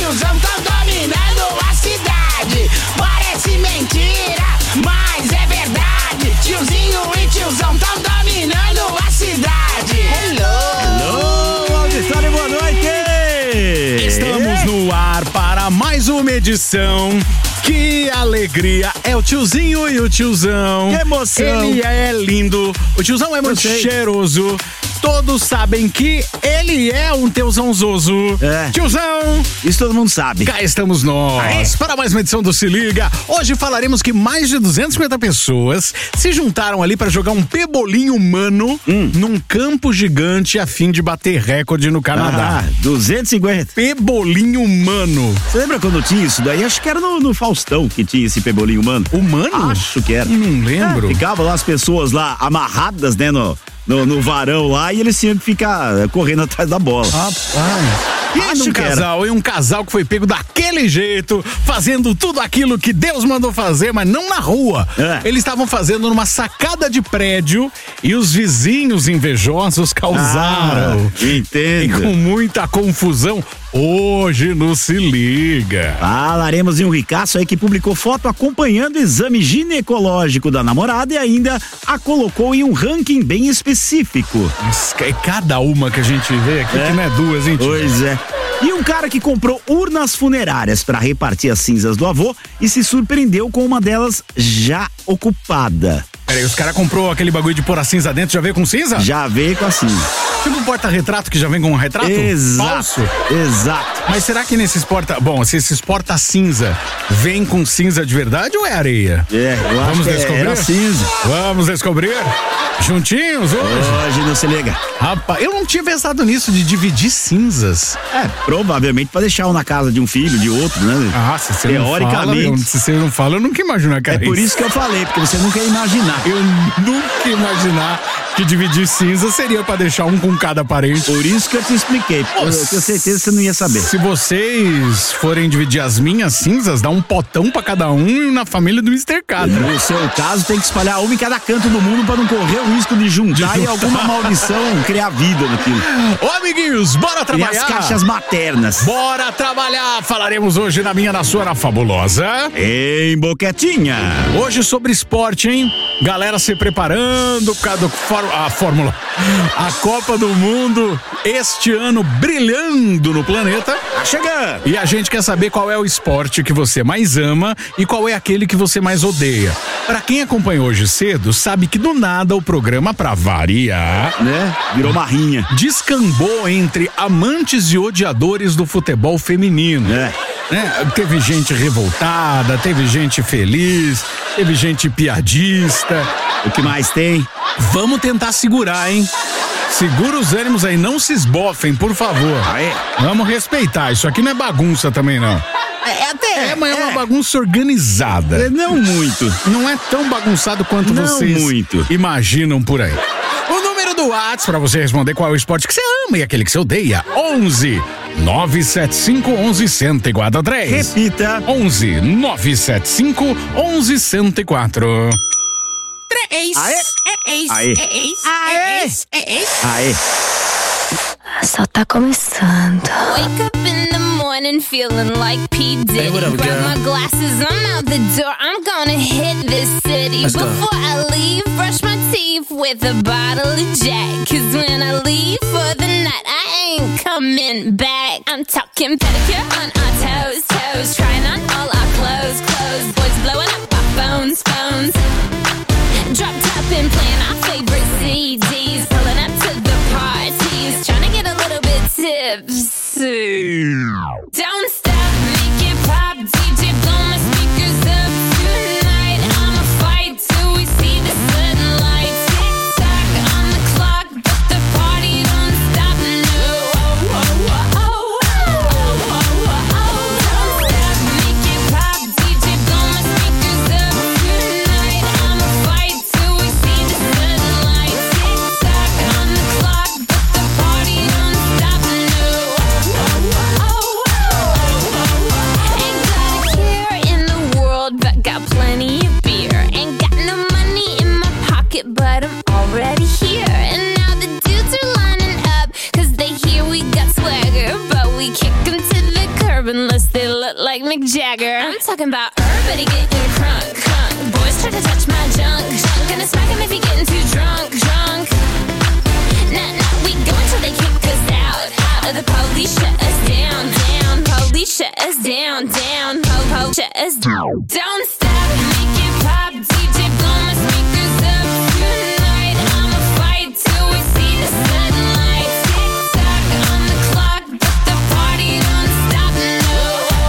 tiozão tão dominando a cidade. Parece mentira, mas é verdade. Tiozinho e tiozão tão dominando a cidade. Hello, auditório, boa noite. Estamos no ar para mais uma edição. Que alegria, é o tiozinho e o tiozão. Que emoção. Ele é lindo, o tiozão é muito cheiroso. Todos sabem que ele é um tiozão zoso. É. Tiozão! Isso todo mundo sabe. Cá estamos nós, para mais uma edição do Se Liga. Hoje falaremos que mais de 250 pessoas se juntaram ali para jogar um pebolim humano num campo gigante a fim de bater recorde no Canadá. 250. Pebolim humano. Você lembra quando tinha isso daí? Acho que era no Faustão que tinha esse pebolim humano. Humano? Acho que era. Não lembro. Ficavam lá as pessoas lá amarradas, né, no varão lá, e eles tinham que ficar correndo atrás da bola. Rapaz. E um casal que foi pego daquele jeito, fazendo tudo aquilo que Deus mandou fazer, mas não na rua. Eles estavam fazendo numa sacada de prédio e os vizinhos invejosos causaram. Entendo. E com muita confusão, hoje no Se Liga. Falaremos em um ricaço aí que publicou foto acompanhando o exame ginecológico da namorada e ainda a colocou em um ranking bem específico. É cada uma que a gente vê aqui, que não é duas, hein, tio? Pois é. E um cara que comprou urnas funerárias para repartir as cinzas do avô e se surpreendeu com uma delas já ocupada. Peraí, os caras comprou aquele bagulho de pôr a cinza dentro, já veio com cinza? Já veio com a cinza. Tipo um porta-retrato que já vem com um retrato? Exato. Falso? Exato. Mas será que nesses se esses porta-cinza vem com cinza de verdade ou é areia? Eu acho que era cinza. Vamos descobrir? Juntinhos hoje não se liga. Rapaz, eu não tinha pensado nisso de dividir cinzas. Provavelmente pra deixar um na casa de um filho, de outro, né? Se você teoricamente. não fala, se você não fala, eu nunca imagino, cara. É por isso que eu falei, porque você nunca ia imaginar. Eu nunca ia imaginar que dividir cinza seria pra deixar um com cada parente. Por isso que eu te expliquei, porque eu tenho certeza que você não ia saber. Se vocês forem dividir as minhas cinzas, dá um potão pra cada um na família do Mr. Catra. No seu caso, tem que espalhar uma em cada canto do mundo pra não correr o risco de juntar e alguma maldição criar vida naquilo. Ô, amiguinhos, bora trabalhar. E as caixas maternas. Bora trabalhar. Falaremos hoje na minha, na sua, na fabulosa. Em Boquetinha. Hoje sobre esporte, hein? Galera se preparando por causa a Fórmula. A Copa do Mundo este ano brilhando no planeta. Tá chegando. E a gente quer saber qual é o esporte que você mais ama e qual é aquele que você mais odeia. Pra quem acompanhou hoje cedo, sabe que do nada o programa, pra variar, né? Virou uma rinha. Descambou entre amantes e odiadores do futebol feminino. Teve gente revoltada, teve gente feliz, teve gente piadista. O que mais tem? Vamos tentar segurar, hein? Segura os ânimos aí, não se esbofem, por favor. Vamos respeitar, isso aqui não é bagunça também, não. Mas é uma bagunça organizada. Não muito. Não é tão bagunçado quanto vocês imaginam por aí. O número do WhatsApp pra você responder qual é o esporte que você ama e aquele que você odeia. 11 975 11 1043. Repita. 11 975 11 1004. Aê. Só tá começando. Wake up in the morning feeling like P. Diddy. Hey, what up, Grab girl? my glasses, I'm out the door. I'm gonna hit this city. Let's go. Before I leave, brush my teeth with a bottle of Jack. 'Cause when I leave for the night, I ain't coming back. I'm talking pedicure on our toes, toes. Trying on all our clothes, clothes. Boys blowing up our phones, phones. Drop top and playing our favorite CDs. Pulling up to the parties. Trying to get a little bit tipsy. Don't stop, make it pop. DJ, blow my speakers up tonight. I'ma fight till we see the sunlight. Tick tock on the clock, but the party don't stop. No. Oh, oh, oh, oh, oh, oh, oh, oh. unless they look like Mick Jagger. I'm talking about everybody getting crunk, crunk. Boys try to touch my junk, junk. Gonna smack him if he getting too drunk, drunk. Nah, we go until they kick us out, out. Or the police shut us down, down. Police shut us down, down. Po, shut us down. Don't stop, make it pop. DJ blow my speakers up tonight. I'ma fight till we see the sunlight. Tick tock on the clock, but the party don't stop. No.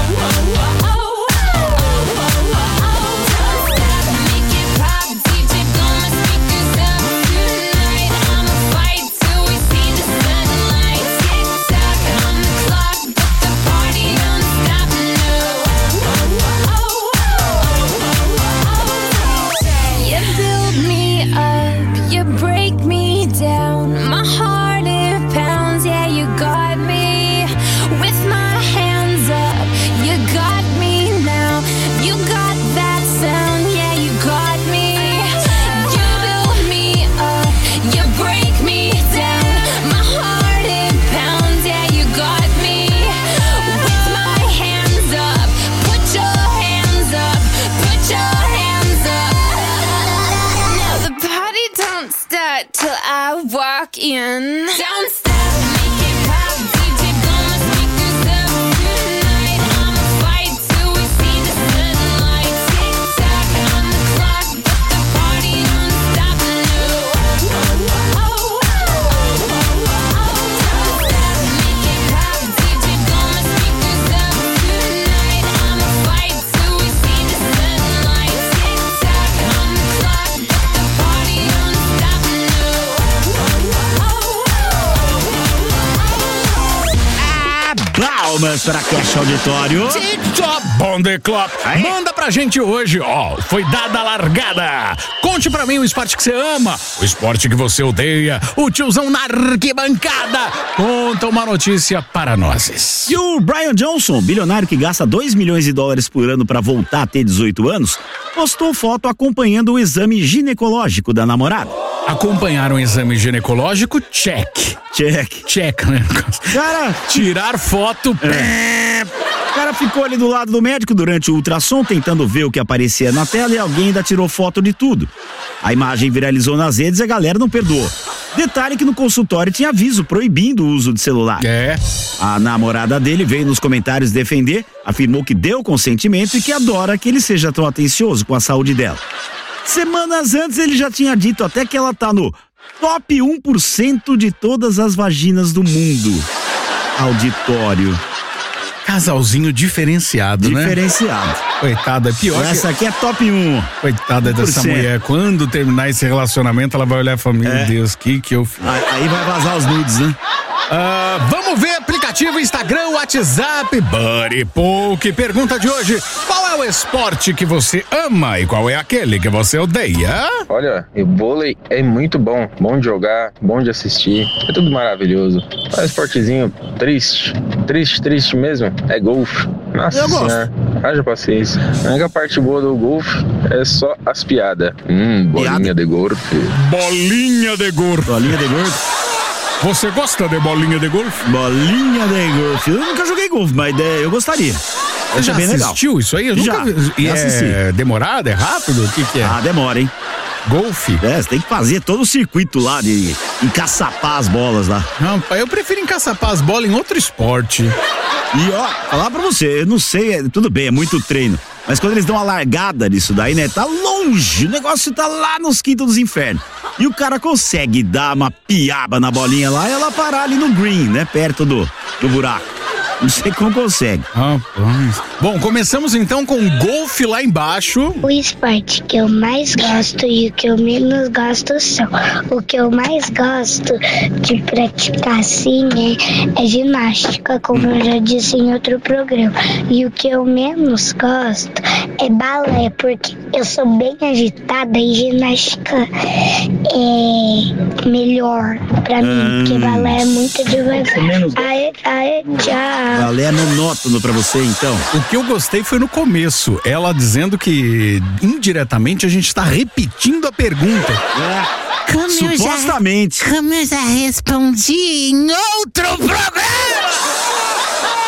Don't stop, make it pop. DJ blow my speakers up tonight. I'ma fight till we see the sunlight. Tick tock on the clock, but the party don't stop. No. You build me up, you break me down. My heart it pounds, yeah, you got me. With my hands up, you got me now. You got that sound, yeah, you got me. You build me up, you break me down. My heart it pounds, yeah, you got me. With my hands up, put your hands up, put your hands up. Now the party don't start till I walk in. Don't stop, make it pop. DJ blow my speakers up tonight. I'ma fight till we see the sunlight. Tick tock on the clock, but the party don't stop. No. Don't stop, make it pop. DJ blow my speakers up tonight. I'ma fight till we see the sunlight. Tick tock on the clock, but the party don't stop. No. Palmas para Cash Auditório. Top on the clock. Manda pra gente hoje, ó. Foi dada a largada. Conte pra mim o esporte que você ama, o esporte que você odeia, o tiozão na arquibancada. Conta uma notícia para nós. E o Brian Johnson, bilionário que gasta $2 milhões por ano para voltar a ter 18 anos, postou foto acompanhando o exame ginecológico da namorada. Acompanhar um exame ginecológico? Check. Check, né? Cara, tirar foto. O cara ficou ali do lado do médico durante o ultrassom, tentando ver o que aparecia na tela, e alguém ainda tirou foto de tudo. A imagem viralizou nas redes e a galera não perdoou. Detalhe que no consultório tinha aviso proibindo o uso de celular. A namorada dele veio nos comentários defender, afirmou que deu consentimento e que adora que ele seja tão atencioso com a saúde dela. Semanas antes ele já tinha dito até que ela tá no top 1% de todas as vaginas do mundo. Auditório. Casalzinho diferenciado, né? Diferenciado. Coitada, é pior. Essa aqui é top 1. Coitada dessa mulher. Quando terminar esse relacionamento, ela vai olhar e falar, meu Deus, que eu fiz? Aí vai vazar os nudes, né? Vamos ver aplicativo, Instagram, WhatsApp, Buddy Poke. Pergunta de hoje: qual é o esporte que você ama e qual é aquele que você odeia? Olha, o vôlei é muito bom. Bom de jogar, bom de assistir. É tudo maravilhoso. É um esportezinho triste mesmo. É golfe. Nossa senhora, haja paciência. A única parte boa do golfe é só as piadas. Bolinha de golfe. Bolinha de golfe. Bolinha de golfe. Você gosta de bolinha de golfe? Bolinha de golfe. Eu nunca joguei golfe, mas eu gostaria. Você já assistiu isso aí? Eu já assisti. É demorado? É rápido? O que é? Demora, hein? Golfe? Você tem que fazer todo o circuito lá de encaçapar as bolas lá. Não, eu prefiro encaçapar as bolas em outro esporte. E ó, falar pra você, eu não sei, tudo bem, é muito treino. Mas quando eles dão uma largada nisso daí, né? Tá longe, o negócio tá lá nos quintos dos infernos. E o cara consegue dar uma piaba na bolinha lá e ela parar ali no green, né? Perto do buraco. Não sei como consegue. Bom, começamos então com golfe lá embaixo. O esporte que eu mais gosto e o que eu menos gosto são. O que eu mais gosto de praticar assim é ginástica, como eu já disse em outro programa. E o que eu menos gosto é balé, porque eu sou bem agitada e ginástica é melhor pra mim, porque balé é muito devagar. Tchau. Balé é monótono pra você, então. O que eu gostei foi no começo, ela dizendo que indiretamente a gente tá repetindo a pergunta. Supostamente. Como eu já respondi em outro programa.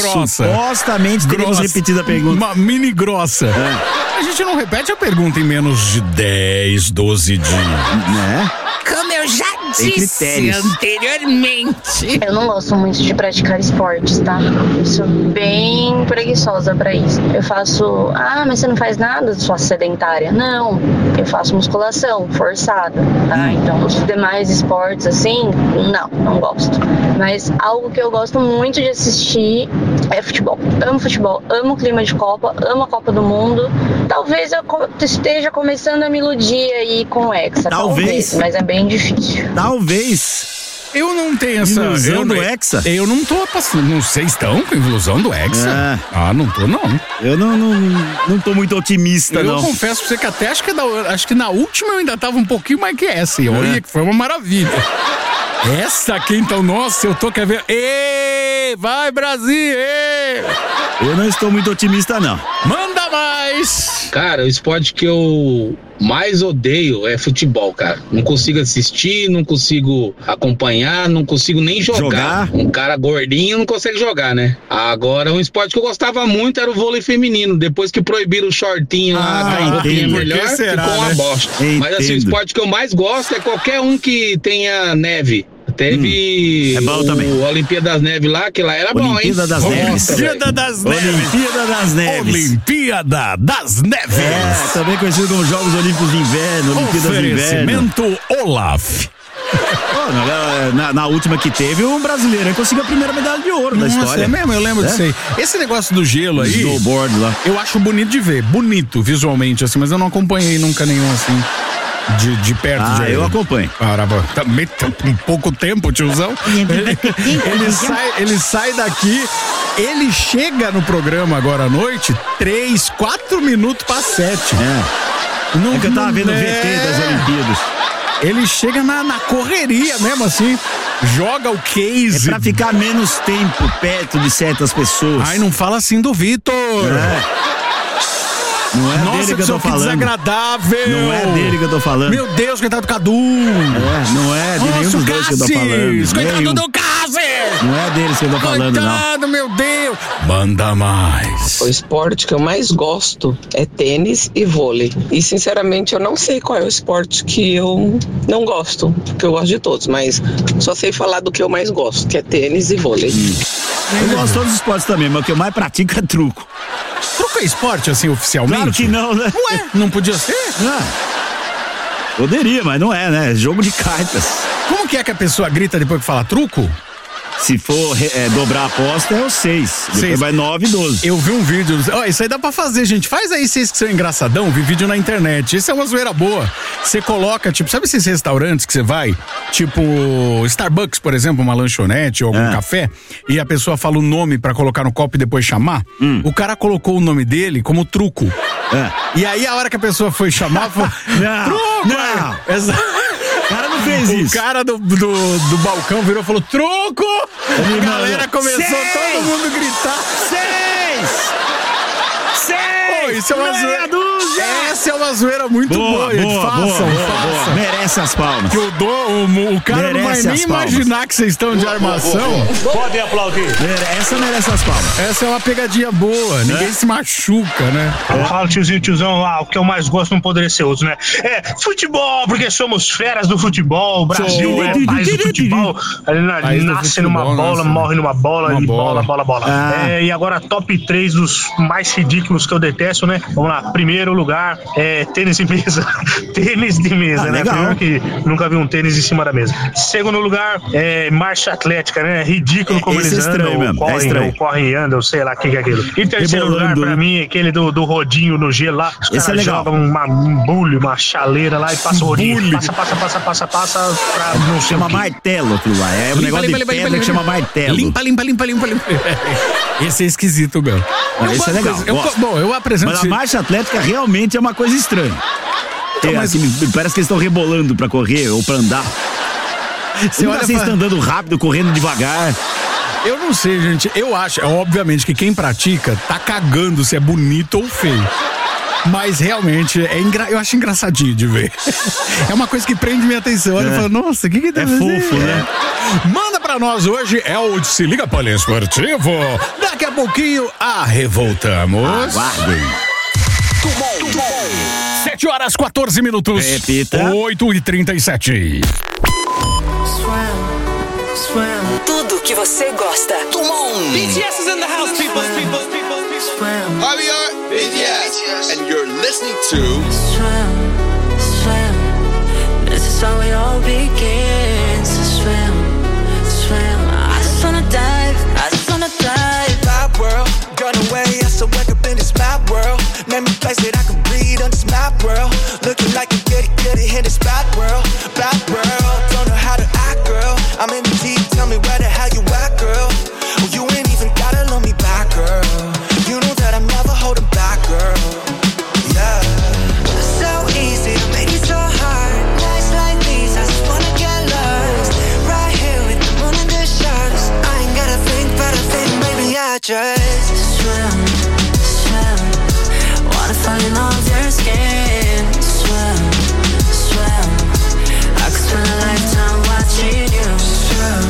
grossa. Supostamente teríamos repetido a pergunta. Uma mini grossa. A gente não repete a pergunta em menos de 10, 12 dias. Né? Como eu já disse anteriormente. Eu não gosto muito de praticar esportes, tá? Eu sou bem preguiçosa pra isso. Eu faço... mas você não faz nada, sua sedentária? Não, eu faço musculação forçada, tá? Então, os demais esportes, assim, não gosto. Mas algo que eu gosto muito de assistir é futebol. Amo o clima de Copa, amo a Copa do Mundo. Talvez eu esteja começando a me iludir aí com o Hexa. Talvez, mas é bem difícil. Talvez. Eu não tenho essa ilusão do Hexa. Eu não tô passando. Não sei, estão com ilusão do Hexa? Não tô, não. Eu não tô muito otimista, não. Eu confesso pra você que até acho que na última eu ainda tava um pouquinho mais que essa. E olha que foi uma maravilha. Essa aqui, então, nossa, eu tô querendo ver. Vai, Brasil! Eu não estou muito otimista, não. Manda mais! Cara, o esporte que eu mais odeio é futebol, cara. Não consigo assistir, não consigo acompanhar, não consigo nem jogar. Um cara gordinho não consegue jogar, né? Agora, um esporte que eu gostava muito era o vôlei feminino. Depois que proibiram o shortinho lá, a roupinha melhor, ficou uma bosta. Mas assim, o esporte que eu mais gosto é qualquer um que tenha neve. Teve a Olimpíada das Neves lá, que lá era bom, hein? Olimpíada das Neves. Olimpíada das Neves. Olimpíada das Neves. Também conhecido como Jogos Olímpicos de Inverno, Olimpíadas de Inverno. Oferecimento Olaf. Na última que teve, um brasileiro conseguiu a primeira medalha de ouro da história. É mesmo, eu lembro disso aí. Esse negócio do gelo aí, snowboard lá, eu acho bonito de ver, bonito visualmente, assim, mas eu não acompanhei nunca nenhum assim. De perto. Eu acompanho. Caramba, também um pouco tempo, tiozão. Ele sai daqui, ele chega no programa agora à noite 3, 4 minutos para 7. É que eu tava vendo o VT das Olimpíadas. Ele chega na correria mesmo, assim. Joga o case. É pra ficar menos tempo perto de certas pessoas. Ai, não fala assim do Vitor. Não é dele que eu tô falando. Desagradável. Não é dele que eu tô falando. Meu Deus, coitado do Cadu. Não é de nenhum dos dois que eu tô falando. Coitado do Cassis. Não é deles que eu tô falando, não. Coitado, meu Deus. Manda mais. O esporte que eu mais gosto é tênis e vôlei. E, sinceramente, eu não sei qual é o esporte que eu não gosto. Porque eu gosto de todos, mas só sei falar do que eu mais gosto, que é tênis e vôlei. Eu gosto de todos os esportes também, mas o que eu mais pratico é truco. Truco é esporte, assim, oficialmente? Claro que não, né? Ué, não podia ser? Poderia, mas não é, né? Jogo de cartas. Como que é que a pessoa grita depois que fala truco? Se for dobrar a aposta, é o 6. Depois vai 9 e 12. Eu vi um vídeo. Isso aí dá pra fazer, gente. Faz aí vocês que são engraçadão, vi vídeo na internet. Isso é uma zoeira boa. Você coloca, tipo, sabe esses restaurantes que você vai? Tipo, Starbucks, por exemplo, uma lanchonete ou algum café, e a pessoa fala o nome pra colocar no copo e depois chamar? O cara colocou o nome dele como truco. E aí, a hora que a pessoa foi chamar, falou: truco! Não! Exato. O cara não fez isso. O cara do balcão virou e falou: truco! A galera começou todo mundo a gritar: 6! Isso é uma zoeira. Essa é uma zoeira muito boa. Façam. Merece as palmas. Que o cara não vai nem imaginar que vocês estão de armação. Podem aplaudir. Essa merece as palmas. Essa é uma pegadinha boa. Ninguém se machuca, né? Fala, tiozão, o que eu mais gosto não poderia ser outro, né? Futebol, porque somos feras do futebol. O Brasil é país do futebol. Nasce numa bola, morre numa bola, bola. E agora, top 3 dos mais ridículos que eu detesto, né? Vamos lá, primeiro lugar tênis de mesa. Tênis de mesa, né? Legal. Primeiro que nunca vi um tênis em cima da mesa. Segundo lugar, marcha atlética, né? Ridículo como eles andam, correm e andam, sei lá o que é aquilo. E terceiro lugar, pra mim, aquele do rodinho no gelo lá. Os caras jogam um bulho, uma chaleira lá e passa o rodinho. Passa pra não sei chama martelo aquilo lá. É um negócio de pedra que chama martelo. Limpa. Esse é esquisito, meu. Esse é legal. Eu apresento. Mas a marcha atlética realmente é uma coisa estranha. Parece que eles estão rebolando pra correr ou pra andar. Vocês estão andando rápido, correndo devagar. Eu não sei, gente. Eu acho, obviamente, que quem pratica tá cagando se é bonito ou feio. Mas realmente, eu acho engraçadinho de ver. É uma coisa que prende minha atenção. Olha, eu falo, nossa, o que deve ser? É fofo, né? Manda pra pra nós hoje é o Se Liga Poliesportivo. Daqui a pouquinho, revoltamos. Aguardem. 7h14. Repita. 8h37. Tudo que você gosta. BTS is in the house, people. Hi, we are BTS, and you're listening to Swim. This is how it all begins. Swim. I just wanna dive. Map world, run away, I still wake up in this map world. Name a place that I can breathe on this map world. Looking like a goody in this bad world. Don't know how to act, girl. I'm in the deep, tell me where the hell you at, girl. Well, you ain't even gotta love me back, girl. You know that I'm never holding back, girl. Yeah. So easy to make it so hard. Nights like these, I just wanna get lost. Right here with the moon and the stars. I ain't gotta think, but I think maybe I just swim. Wanna fall in love with your skin. Swim. I could spend a lifetime watching you. Swim.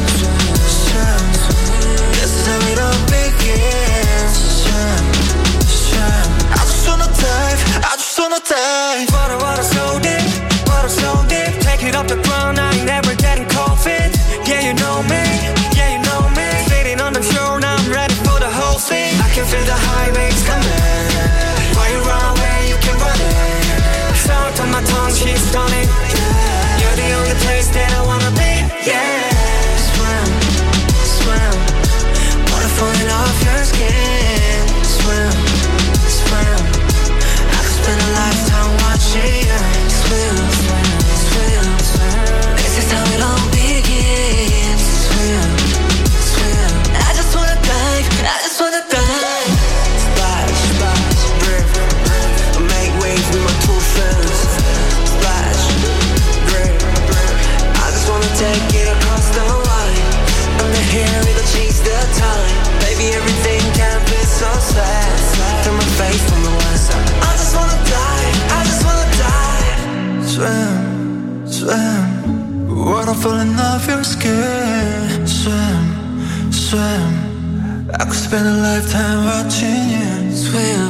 This is how it all begins. Swim. I just wanna dive. Water so deep. Take it off the ground, I ain't never getting cold feet. Yeah, you know me. Sitting on the shore, now I'm ready for the whole thing. I can feel the high waves coming. Why you run away, you can run it. Sound on my tongue, she's stunning. You're the only place that I wanna be. Yeah. Swim. Water falling off your skin. Swim. I could spend a lifetime watching you. Swim. This is how it all begins. Swim. I just wanna dive. Splash, river. Make waves with my two fins. Splash, river. I just wanna take it across the line. Under here, it'll change the time. Baby, everything can be so sad. Turn my face from the west side. I just wanna die. Swim. Water falling off your skin. Swim. I could spend a lifetime watching you. Swim.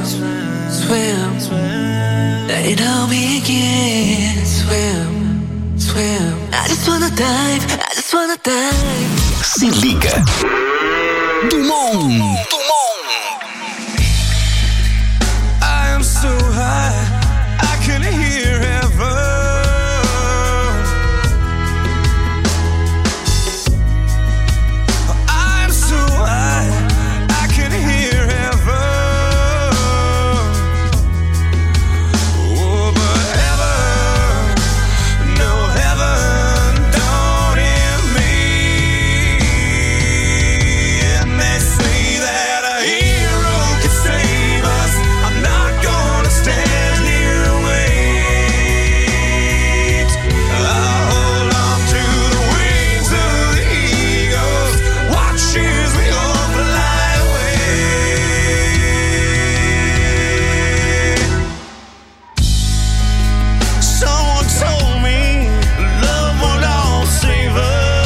Let it all begin. Swim. I just wanna dive. Se liga. Dumont. I am so high, I can hear heaven. I'm so high, I can hear heaven. Oh, but heaven, no heaven, don't hear me. And they say that a hero can save us. I'm not gonna stand here and wait. I'll hold on to the wings of the eagles. Watch as we all fly away. Someone told me love won't all save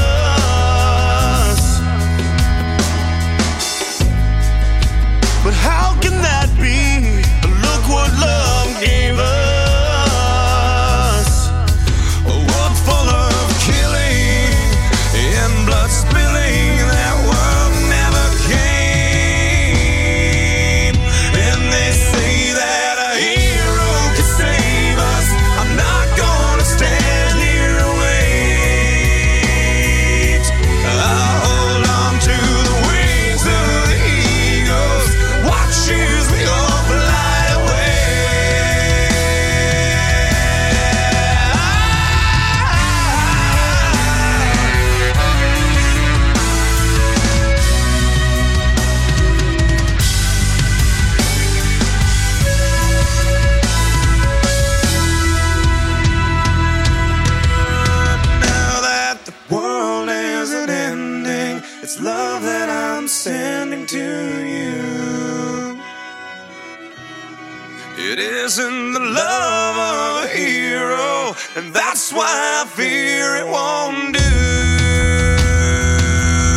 us. But how can that be? Look what love gave us. A world full of killing and blood spilling. That world never came. And they say that a hero can save us. I'm not gonna stand here and wait. I'll hold on to the wings of the eagles. Watch as we all fly away. Now that the world isn't ending, it's love that I'm sending to you. It isn't the love of a hero, and that's why I fear it won't do.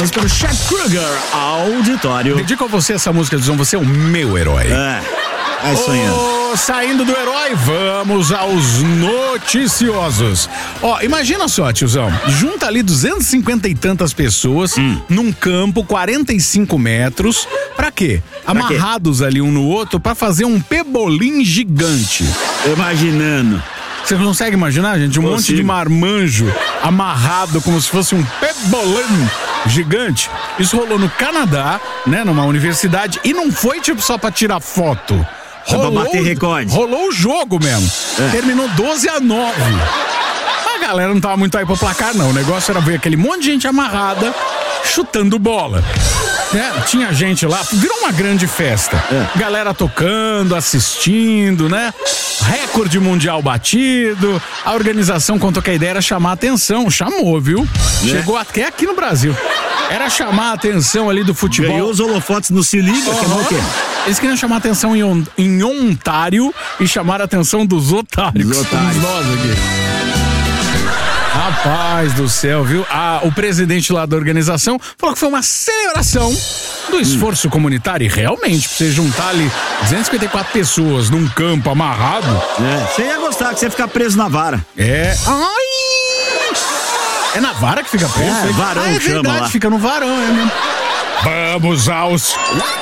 Vamos para o Chad Kroeger Auditório. Dedico a você essa música, Tiozão, você é o meu herói. Vai sonhando. Saindo do herói, vamos aos noticiosos. Imagina só, tiozão, junta ali 250 e tantas pessoas num campo, 45 metros, pra quê? Amarrados ali um no outro pra fazer um pebolim gigante. Imaginando. Você consegue imaginar, gente? Um monte de marmanjo amarrado como se fosse um pebolim gigante. Isso rolou no Canadá, né? Numa universidade, e não foi tipo só pra tirar foto. Rolou, pra bater recorde. Rolou o jogo mesmo. Terminou 12-9. A galera não tava muito aí pro placar, não. O negócio era ver aquele monte de gente amarrada chutando bola. Tinha gente lá, virou uma grande festa. Galera tocando, assistindo, né? Recorde mundial batido. A organização contou que a ideia era chamar a atenção. Chamou, viu? Chegou até aqui no Brasil. Era chamar a atenção ali do futebol. Ganhou os holofotes no Se Liga, que é o quê? Eles queriam chamar a atenção em Ontário e chamar a atenção dos otários. Nós aqui. Rapaz do céu, viu? O presidente lá da organização falou que foi uma celebração do esforço comunitário. E realmente, pra você juntar ali 254 pessoas num campo amarrado. Você ia gostar que você ia ficar preso na vara. É na vara que fica preso? Varão é chama verdade, lá. fica no varão, mesmo. Vamos aos...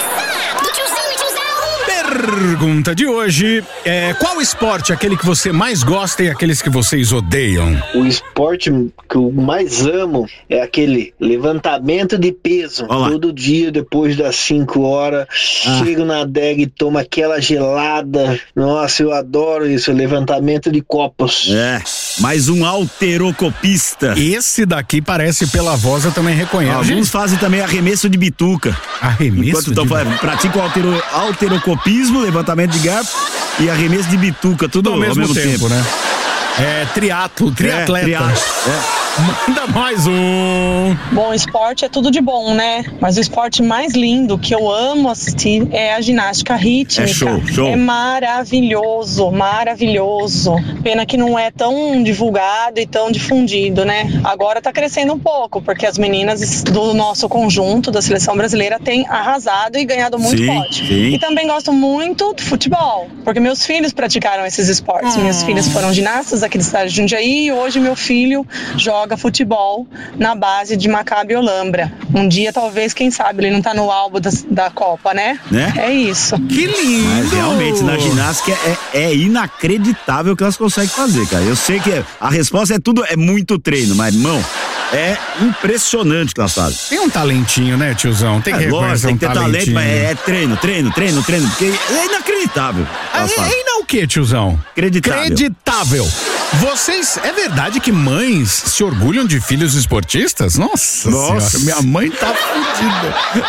Pergunta de hoje qual esporte é aquele que você mais gosta e aqueles que vocês odeiam? O esporte que eu mais amo é aquele levantamento de peso. Todo dia, depois das 5 horas, chego na adega e tomo aquela gelada. Nossa, eu adoro isso, levantamento de copos. Mais um alterocopista. Esse daqui parece, pela voz, eu também reconheço. Alguns fazem também arremesso de bituca. Arremesso praticam alterocopismo, levantamento de garfo e arremesso de bituca, tudo ao mesmo tempo, né? Triatleta. Manda mais um. Bom, esporte é tudo de bom, né? Mas o esporte mais lindo que eu amo assistir é a ginástica rítmica. Show. É maravilhoso. Pena que não é tão divulgado e tão difundido, né? Agora tá crescendo um pouco, porque as meninas do nosso conjunto, da seleção brasileira, têm arrasado e ganhado muito pódio. E também gosto muito do futebol, porque meus filhos praticaram esses esportes. Minhas filhas foram ginastas aqui da cidade de Jundiaí e hoje meu filho joga futebol na base de Maccabi Olambra. Um dia, talvez, quem sabe, ele não tá no álbum da Copa, né? É isso. Que lindo! Mas realmente, na ginástica é inacreditável o que elas conseguem fazer, cara. Eu sei que a resposta é muito treino, mas, irmão, é impressionante o que elas fazem. Tem um talentinho, né, tiozão? Tem que reconhecer tem que ter talentinho. talento, mas é treino, porque é inacreditável. O que, tiozão? Acreditável. Vocês, é verdade que mães se orgulham de filhos esportistas? Nossa senhora, minha mãe tá fodida.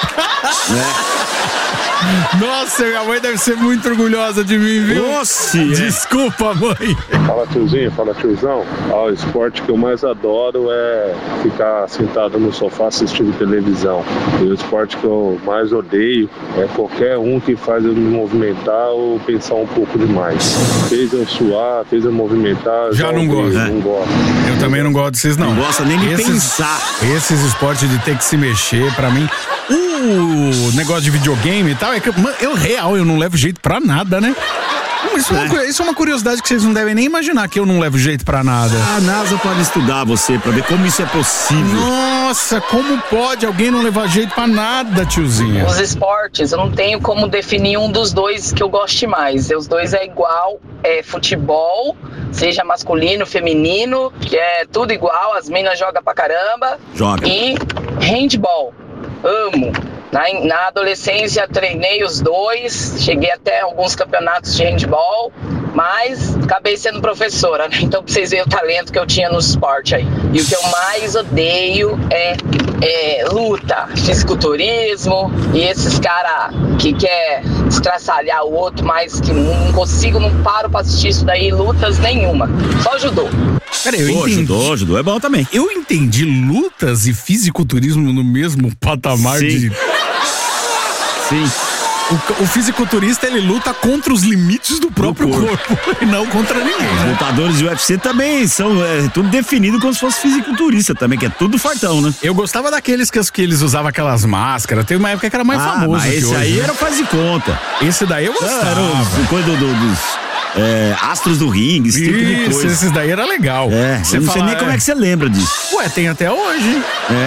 Nossa, minha mãe deve ser muito orgulhosa de mim, viu? Nossa, desculpa, mãe. Fala, tiozinho, fala, tiozão. O esporte que eu mais adoro é ficar sentado no sofá assistindo televisão. E o esporte que eu mais odeio é qualquer um que faz eu me movimentar ou pensar um pouco demais. Fez eu suar, fez eu movimentar. Já não gosto. Não gosto. Eu também não gosto desses, não. Não gosta nem de pensar. Esses esportes de ter que se mexer, pra mim, o negócio de videogame e tal, é que eu não levo jeito pra nada, né? Isso é uma curiosidade que vocês não devem nem imaginar, que eu não levo jeito pra nada. A NASA pode estudar você pra ver como isso é possível. Nossa, como pode alguém não levar jeito pra nada, tiozinha? Os esportes, eu não tenho como definir um dos dois que eu goste mais. Os dois é igual, futebol, seja masculino, feminino, que é tudo igual, as meninas jogam pra caramba. E handball, amo. Na adolescência treinei os dois, cheguei até alguns campeonatos de handball, mas acabei sendo professora, né? Então pra vocês verem o talento que eu tinha no esporte aí. E o que eu mais odeio é luta, fisiculturismo e esses caras que quer estraçalhar o outro, mas que não paro pra assistir isso daí, lutas nenhuma, só judô. Cara, eu entendi. Judô é bom também. Eu entendi lutas e fisiculturismo no mesmo patamar de... Sim. O fisiculturista, ele luta contra os limites do próprio corpo e não contra ninguém. Os lutadores de UFC também são tudo definido como se fosse fisiculturista também, que é tudo fartão, né? Eu gostava daqueles que eles usavam aquelas máscaras. Teve uma época que era mais famoso. Mas esse hoje, aí né? era faz de conta. Esse daí eu gostava. Era coisa dos astros do ringue, esse tipo de coisa. Esses daí era legal. Eu não sei nem como é que você lembra disso. Ué, tem até hoje.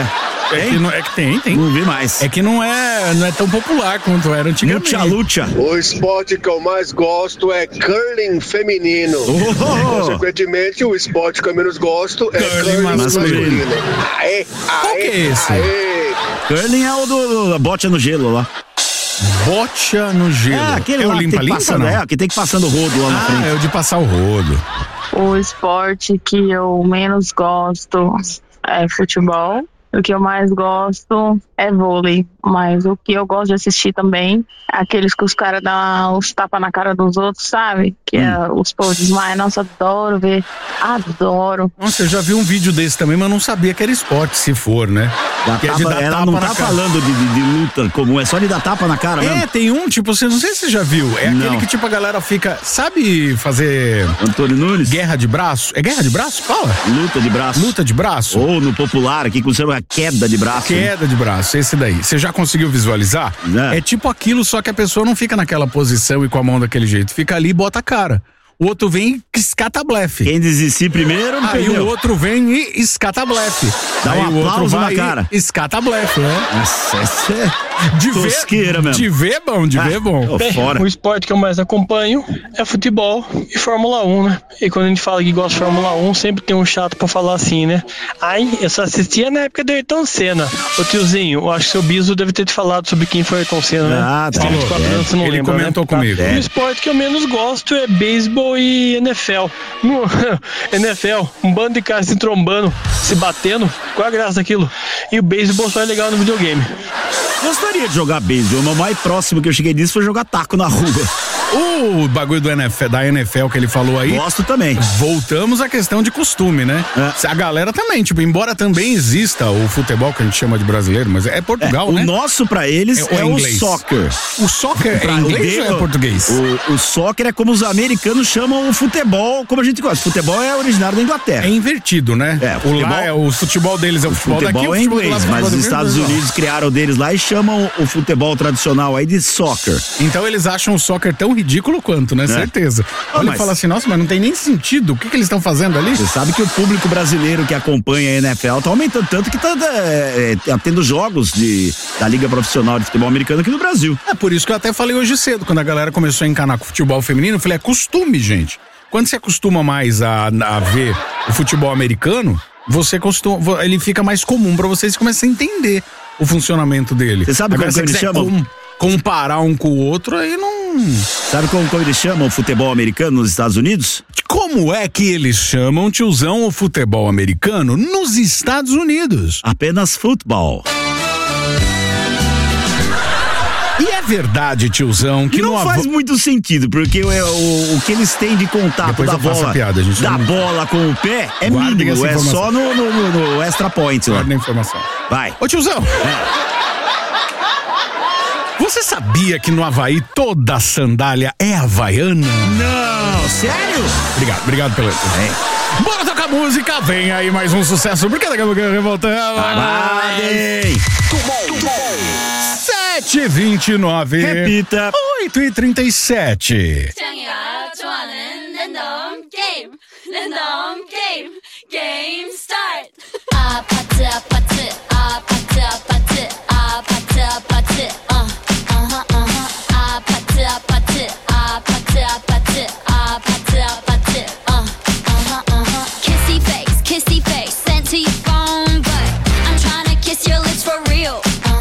Tem. Não vi mais. É que não é tão popular quanto era antigamente. Lucha. O esporte que eu mais gosto é curling feminino. Consequentemente, o esporte que eu menos gosto é curling masculino. Qual que é esse? Curling é o do bote no gelo lá. Bocha no gelo. Aquele é o lá limpa-limpa, não? que tem que passando o rodo lá na frente. É o de passar o rodo. O esporte que eu menos gosto é futebol. O que eu mais gosto é vôlei, mas o que eu gosto de assistir também é aqueles que os caras dão os tapas na cara dos outros, sabe? Que os povos desmaiam. Nossa, adoro ver, adoro. Nossa, eu já vi um vídeo desse também, mas eu não sabia que era esporte, se for, né? Ela não tá falando de luta comum, é só de dar tapa na cara mesmo. Tem um, tipo, você não sei se você já viu, aquele que tipo a galera fica, sabe fazer... Antônio Nunes? Guerra de braço? É guerra de braço? Fala. Luta de braço. Luta de braço. Ou no popular aqui, que você chama queda de braço. Queda de braço, esse daí. Você já conseguiu visualizar? É tipo aquilo, só que a pessoa não fica naquela posição e com a mão daquele jeito. Fica ali e bota a cara. O outro vem e escata blefe. Quem desistir primeiro, aí o outro vem e escata blefe. Dá um aplauso na cara. Escata blefe, né? Nossa, essa é tosqueira mesmo. De ver bom. Fora. O esporte que eu mais acompanho é futebol e Fórmula 1, né? E quando a gente fala que gosta de Fórmula 1, sempre tem um chato pra falar assim, né? Eu só assistia na época do Ayrton Senna. Ô tiozinho, eu acho que seu Biso deve ter te falado sobre quem foi Ayrton Senna, né? Tá. Você não ele lembra, comentou né? comigo. O esporte que eu menos gosto é beisebol e NFL. No NFL, um bando de caras se trombando, se batendo, qual a graça daquilo? E o beisebol só é legal no videogame. Gostaria de jogar beisebol, mas o mais próximo que eu cheguei disso foi jogar taco na rua. O bagulho da NFL que ele falou aí. Gosto também. Voltamos à questão de costume, né? A galera também, tipo, embora também exista o futebol que a gente chama de brasileiro, mas é Portugal, né? O nosso pra eles é o soccer. O soccer é inglês ou é português? O soccer é como os americanos chamam o futebol, como a gente gosta. O futebol é originário da Inglaterra. É invertido, né? O futebol deles é o futebol daqui. É inglês, mas os Estados Unidos criaram deles lá e chamam o futebol tradicional aí de soccer. Então eles acham o soccer tão ridículo quanto, né? Certeza. Olha, ele fala assim, nossa, mas não tem nem sentido. O que eles estão fazendo ali? Você sabe que o público brasileiro que acompanha a NFL tá aumentando tanto que tá tendo jogos da Liga Profissional de Futebol Americano aqui no Brasil. É por isso que eu até falei hoje cedo, quando a galera começou a encanar com o futebol feminino, eu falei, é costume, gente. Quando você acostuma mais a ver o futebol americano, ele fica mais comum pra vocês e começam a entender o funcionamento dele. Você sabe como eles chamam? Comparar um com o outro, aí não... Sabe como eles chamam o futebol americano nos Estados Unidos? Como é que eles chamam, tiozão, o futebol americano nos Estados Unidos? Apenas futebol. E é verdade, tiozão, que não faz muito sentido, porque o que eles têm de contato depois da bola, bola com o pé é mínimo, é só no extra point lá. Guarda a informação. Vai. Ô, tiozão. Você sabia que no Havaí toda sandália é havaiana? Não, sério? Obrigado pelo... Bora tocar música, vem aí mais um sucesso, porque daqui a pouco revoltamos. Aguardem. 7h29. Repita. 8h37. Game start. 아파트 아파트 Kissy face sent to your phone, but I'm trying to kiss your lips for real.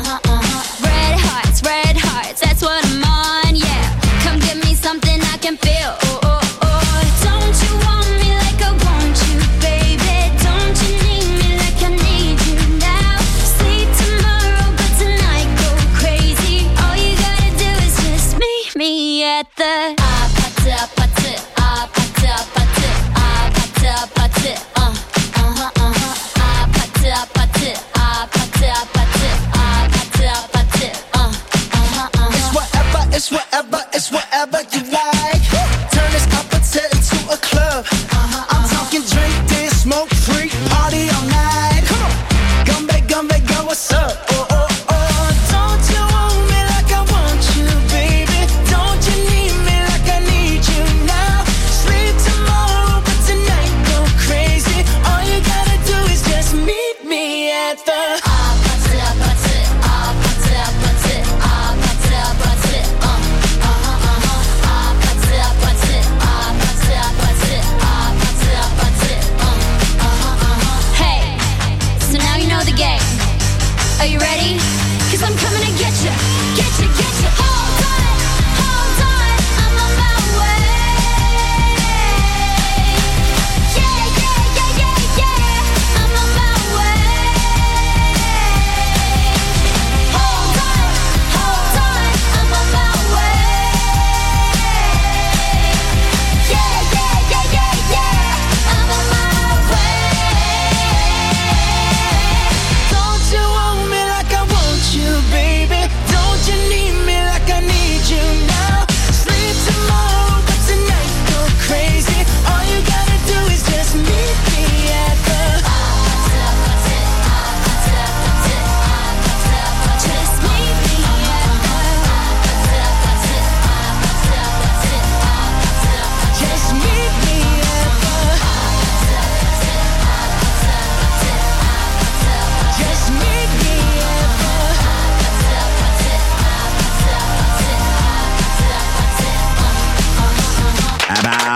Red hearts, that's what I'm on, yeah. Come give me something I can feel. Don't you want me like I want you, baby? Don't you need me like I need you now?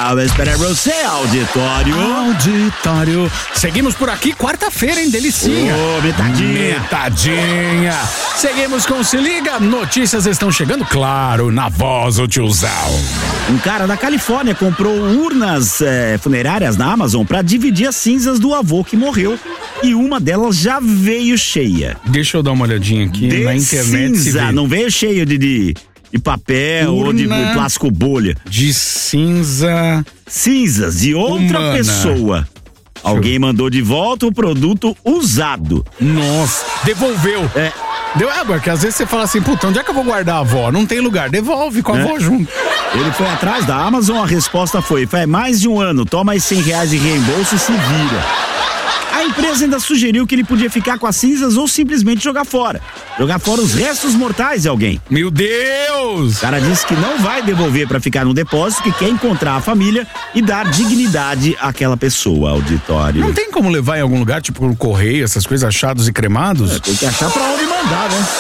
eu espero você, auditório. Auditório. Seguimos por aqui, quarta-feira, hein, delicinha. Metadinha. Seguimos com Se Liga, notícias estão chegando, claro, na voz do tiozão. Um cara da Califórnia comprou urnas funerárias na Amazon pra dividir as cinzas do avô que morreu. E uma delas já veio cheia. Deixa eu dar uma olhadinha aqui na internet. Cinza, não veio cheio de papel ou de plástico bolha. De cinza. Cinzas de outra pessoa. Alguém mandou de volta o produto usado. Nossa, devolveu. Porque às vezes você fala assim, puta, onde é que eu vou guardar a avó? Não tem lugar, devolve com a avó junto. Ele foi atrás da Amazon, a resposta foi, faz mais de um ano, toma aí R$100 de reembolso e se vira. A empresa ainda sugeriu que ele podia ficar com as cinzas ou simplesmente jogar fora. Jogar fora os restos mortais de alguém. Meu Deus! O cara disse que não vai devolver pra ficar no depósito, que quer encontrar a família e dar dignidade àquela pessoa, auditório. Não tem como levar em algum lugar, tipo no correio, essas coisas, achados e cremados? Tem que achar pra onde mandar, né?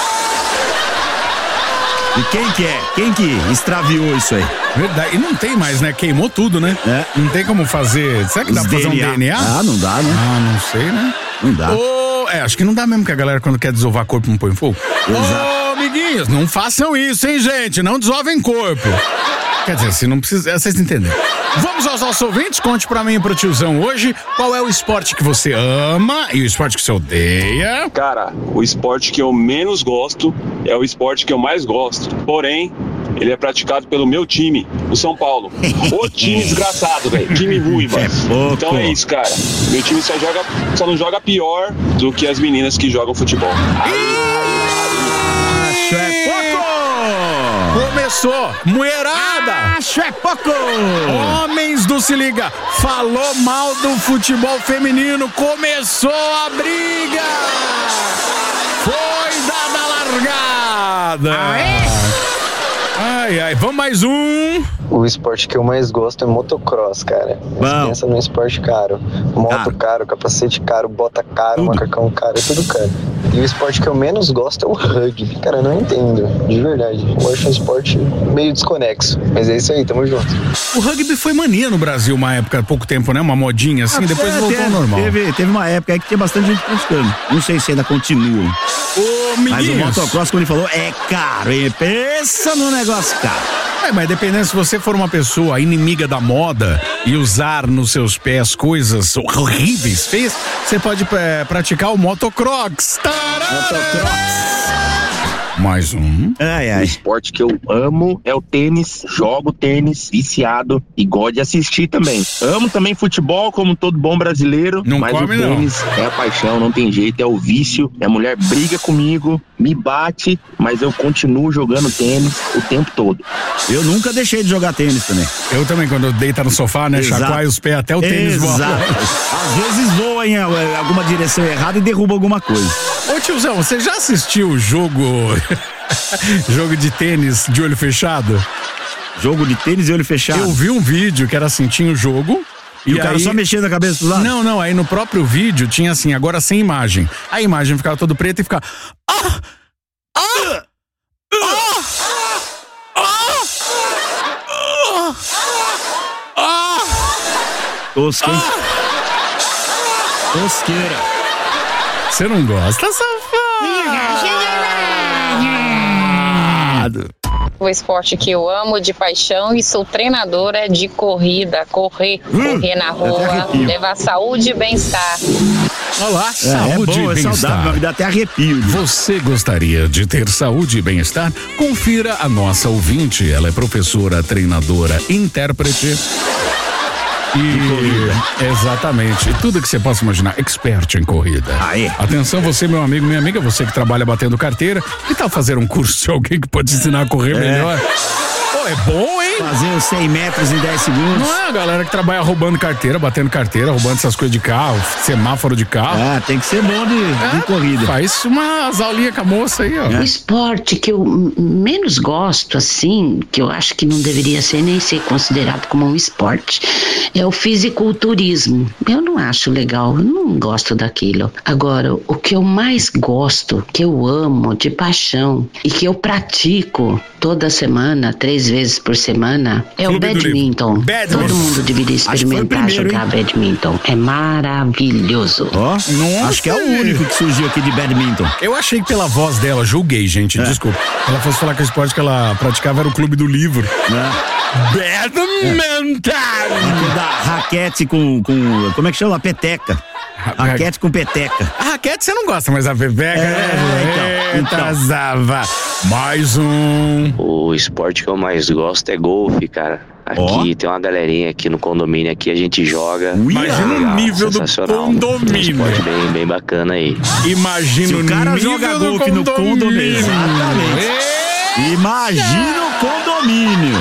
E quem que extraviou isso aí? Verdade. E não tem mais, né? Queimou tudo, né? Não tem como fazer. Será que dá pra fazer um DNA? Ah, não dá, né? Ah, não sei, né? Não dá. Acho que não dá mesmo, que a galera quando quer desovar corpo não põe fogo. Amiguinhos, não façam isso, hein, gente? Não desovem corpo. Quer dizer, se não precisa, vocês entenderam. Vamos aos nossos ouvintes, conte pra mim e pro tiozão hoje qual é o esporte que você ama e o esporte que você odeia. Cara, o esporte que eu menos gosto é o esporte que eu mais gosto. Porém, ele é praticado pelo meu time, o São Paulo. O time desgraçado, velho. Time ruim, mano. Então é isso, cara. Meu time só não joga pior do que as meninas que jogam futebol. Acho é pouco! Começou, mulherada! Acho é pouco! Homens do Se Liga, falou mal do futebol feminino, começou a briga! Foi dada a largada! Ai, vamos mais um! O esporte que eu mais gosto é motocross, cara. Você pensa num esporte caro. Moto caro, capacete caro, bota caro, macacão caro, é tudo caro. E o esporte que eu menos gosto é o rugby. Cara, eu não entendo, de verdade. Eu acho um esporte meio desconexo. Mas é isso aí, tamo junto. O rugby foi mania no Brasil uma época, há pouco tempo, né? Uma modinha assim, depois voltou ao normal. Teve uma época aí que tinha bastante gente praticando. Não sei se ainda continua. Mas o motocross, como ele falou, é caro, hein? Pensa no negócio caro. Mas dependendo, se você for uma pessoa inimiga da moda e usar nos seus pés coisas horríveis, feias, você pode praticar o motocross. Mais um. O esporte que eu amo é o tênis. Jogo tênis, viciado e gosto de assistir também. Amo também futebol, como todo bom brasileiro. Mas o tênis é a paixão, não tem jeito, é o vício. Minha mulher briga comigo, me bate, mas eu continuo jogando tênis o tempo todo. Eu nunca deixei de jogar tênis também. Eu também, quando eu deito no sofá, né? Chacoalho os pés até o tênis voa. Às vezes voa em alguma direção errada e derruba alguma coisa. Ô tiozão, você já assistiu o jogo de tênis de olho fechado? Jogo de tênis de olho fechado? Eu vi um vídeo que era assim, tinha o jogo. E o cara só mexendo a cabeça pro lado? Não, aí no próprio vídeo tinha assim, agora sem imagem. A imagem ficava toda preta e ficava... Tosqueira. Você não gosta, safado? O esporte que eu amo de paixão e sou treinadora é de corrida, correr na rua, levar saúde e bem-estar. Olá, saúde e bem-estar. Saudável, me dá até arrepio. Você gostaria de ter saúde e bem-estar? Confira a nossa ouvinte. Ela é professora, treinadora, intérprete. Exatamente, tudo que você possa imaginar, expert em corrida. Atenção, você, meu amigo, minha amiga, você que trabalha batendo carteira, que tal fazer um curso de alguém que pode te ensinar a correr melhor? É bom, hein? Fazer os 100 metros em 10 segundos. Não é a galera que trabalha roubando carteira, batendo carteira, roubando essas coisas de carro, semáforo de carro. Tem que ser bom de corrida. Faz umas aulinhas com a moça aí, ó. O esporte que eu menos gosto, assim, que eu acho que não deveria ser nem ser considerado como um esporte, é o fisiculturismo. Eu não acho legal, eu não gosto daquilo. Agora, o que eu mais gosto, que eu amo de paixão e que eu pratico toda semana, 3 vezes por semana, semana é o badminton. Todo mundo deveria experimentar jogar badminton. É maravilhoso. Acho que é o único que surgiu aqui de badminton. Eu achei que pela voz dela, julguei, gente, desculpa. Ela fosse falar que o esporte que ela praticava era o clube do livro. Badminton! Da raquete com como é que chama? Peteca. Raquete com peteca. A raquete você não gosta, mas a peteca... Então. Zava. Mais um. O esporte que eu mais gosto é golfe, cara. Aqui tem uma galerinha aqui no condomínio, aqui a gente joga. Imagina o nível do condomínio. Um esporte bem bacana aí. Imagina o nível do condomínio. Se o cara joga golfe no condomínio. Exatamente. Imagina o condomínio.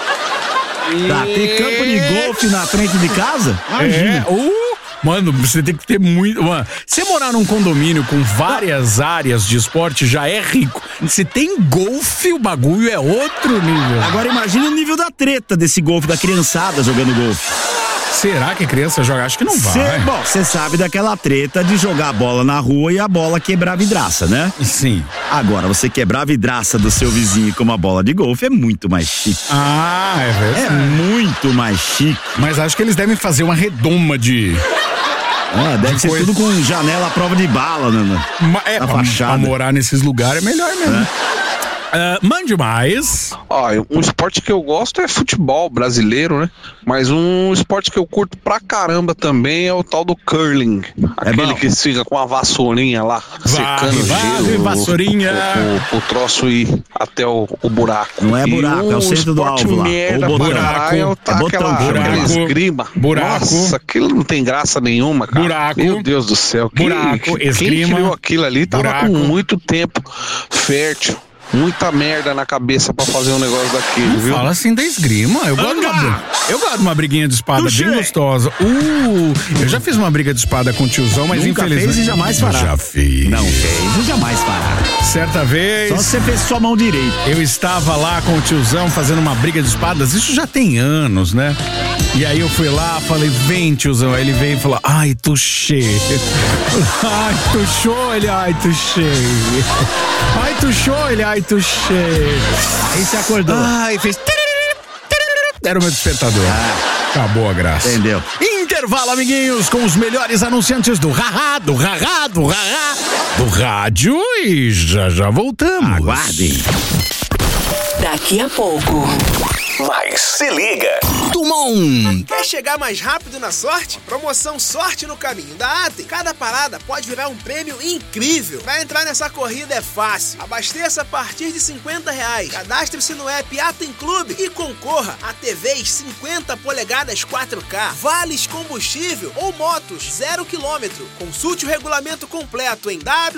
Tá, ter campo de golfe na frente de casa? Imagina. Mano, você tem que ter muito... Mano, você morar num condomínio com várias áreas de esporte já é rico. Se tem golfe, o bagulho é outro nível. Agora imagina o nível da treta desse golfe, da criançada jogando golfe. Será que a criança joga? Acho que não vai. Bom, você sabe daquela treta de jogar a bola na rua e a bola quebrar a vidraça, né? Sim. Agora, você quebrar a vidraça do seu vizinho com uma bola de golfe é muito mais chique. É verdade. É muito mais chique. Mas acho que eles devem fazer uma redoma de... deve ser tudo com janela à prova de bala, né? Na fachada. Pra morar nesses lugares é melhor mesmo. Mande mais. Um esporte que eu gosto é futebol brasileiro, né? Mas um esporte que eu curto pra caramba também é o tal do curling. Aquele que fica com a vassourinha lá, secando gelo. Vassourinha. O troço ir até o buraco. Não é buraco, é o centro do alvo lá. O buraco. Aquela esgrima. Buraco. Nossa, aquilo não tem graça nenhuma, cara. Buraco. Meu Deus do céu. Buraco, esgrima. Quem criou aquilo ali tava com muito tempo fértil. Muita merda na cabeça pra fazer um negócio daquele, viu? Fala assim da esgrima. Eu gosto de uma briguinha de espada bem gostosa. Eu já fiz uma briga de espada com o tiozão, mas nunca infelizmente... fez e jamais fará. Já fiz. Não fez e jamais fará. Certa vez... Só você fez sua mão direita. Eu estava lá com o tiozão fazendo uma briga de espadas. Isso já tem anos, né? E aí eu fui lá, falei, vem tiozão. Aí ele veio e falou, ai, tuxê. Ai, tuxou, ele, ai, tuxê. Ai, tuxou, ele, ai, tuxê. Aí você acordou. Ai, fez... Era o meu despertador. Acabou a graça. Entendeu? Intervalo, amiguinhos, com os melhores anunciantes do rádio e já voltamos. Aguardem. Daqui a pouco. Mas se liga. Dumont. Quer chegar mais rápido na sorte? Promoção Sorte no Caminho da Atem. Cada parada pode virar um prêmio incrível. Pra entrar nessa corrida é fácil. Abasteça a partir de R$50. Cadastre-se no app Atem Clube e concorra a TVs 50 polegadas 4K, vales combustível ou motos 0 km. Consulte o regulamento completo em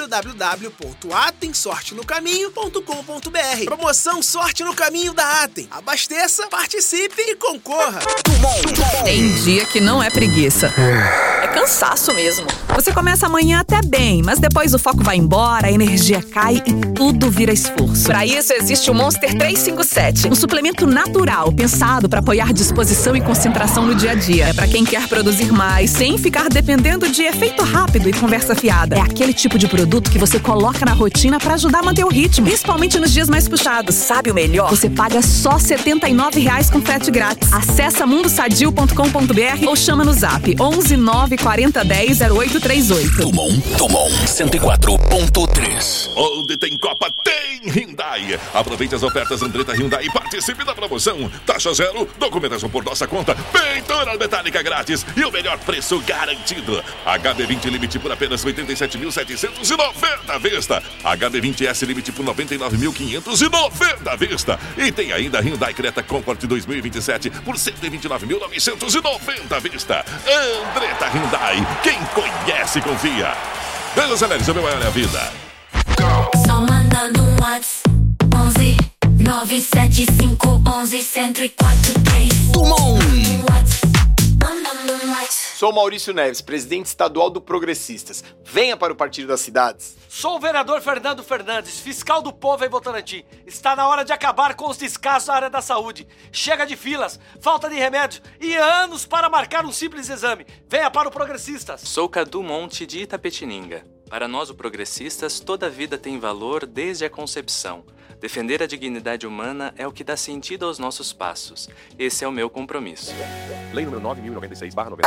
www.atemsortenocaminho.com.br. Promoção Sorte no Caminho da Atem. Abasteça, participe e concorra. Tem dia que não é preguiça. É cansaço mesmo. Você começa amanhã até bem, mas depois o foco vai embora, a energia cai e tudo vira esforço. Para isso existe o Monster 357, um suplemento natural pensado para apoiar disposição e concentração no dia a dia. É para quem quer produzir mais, sem ficar dependendo de efeito rápido e conversa fiada. É aquele tipo de produto que você coloca na rotina para ajudar a manter o ritmo, principalmente nos dias mais puxados. Sabe o melhor? Você paga só R$79 com frete grátis. Acesse mundosadio.com.br ou chama no zap 11 9 40 10 0838. Dumont 104.3. Onde tem Copa, tem Hyundai. Aproveite as ofertas Andretta Hyundai e participe da promoção. Taxa zero, documentação por nossa conta, pintura metálica grátis e o melhor preço garantido. HB20 Limite por apenas 87.790 à vista. HB20S Limite por 99.590 à vista. E tem ainda Hyundai Creta Comfort 2027 por 129.990 à vista. Andretta Hyundai, quem conhece confia. Acelere, seu meu é a vida. Só mandando um WhatsApp 11 975 11 1043. Dumont. Sou Maurício Neves, presidente estadual do Progressistas. Venha para o Partido das Cidades. Sou o vereador Fernando Fernandes, fiscal do povo em Votorantim. Está na hora de acabar com os descasos na área da saúde. Chega de filas, falta de remédio e anos para marcar um simples exame. Venha para o Progressistas. Sou Cadu Monte de Itapetininga. Para nós, o Progressistas, toda vida tem valor desde a concepção. Defender a dignidade humana é o que dá sentido aos nossos passos. Esse é o meu compromisso. Lei número 9.096/90.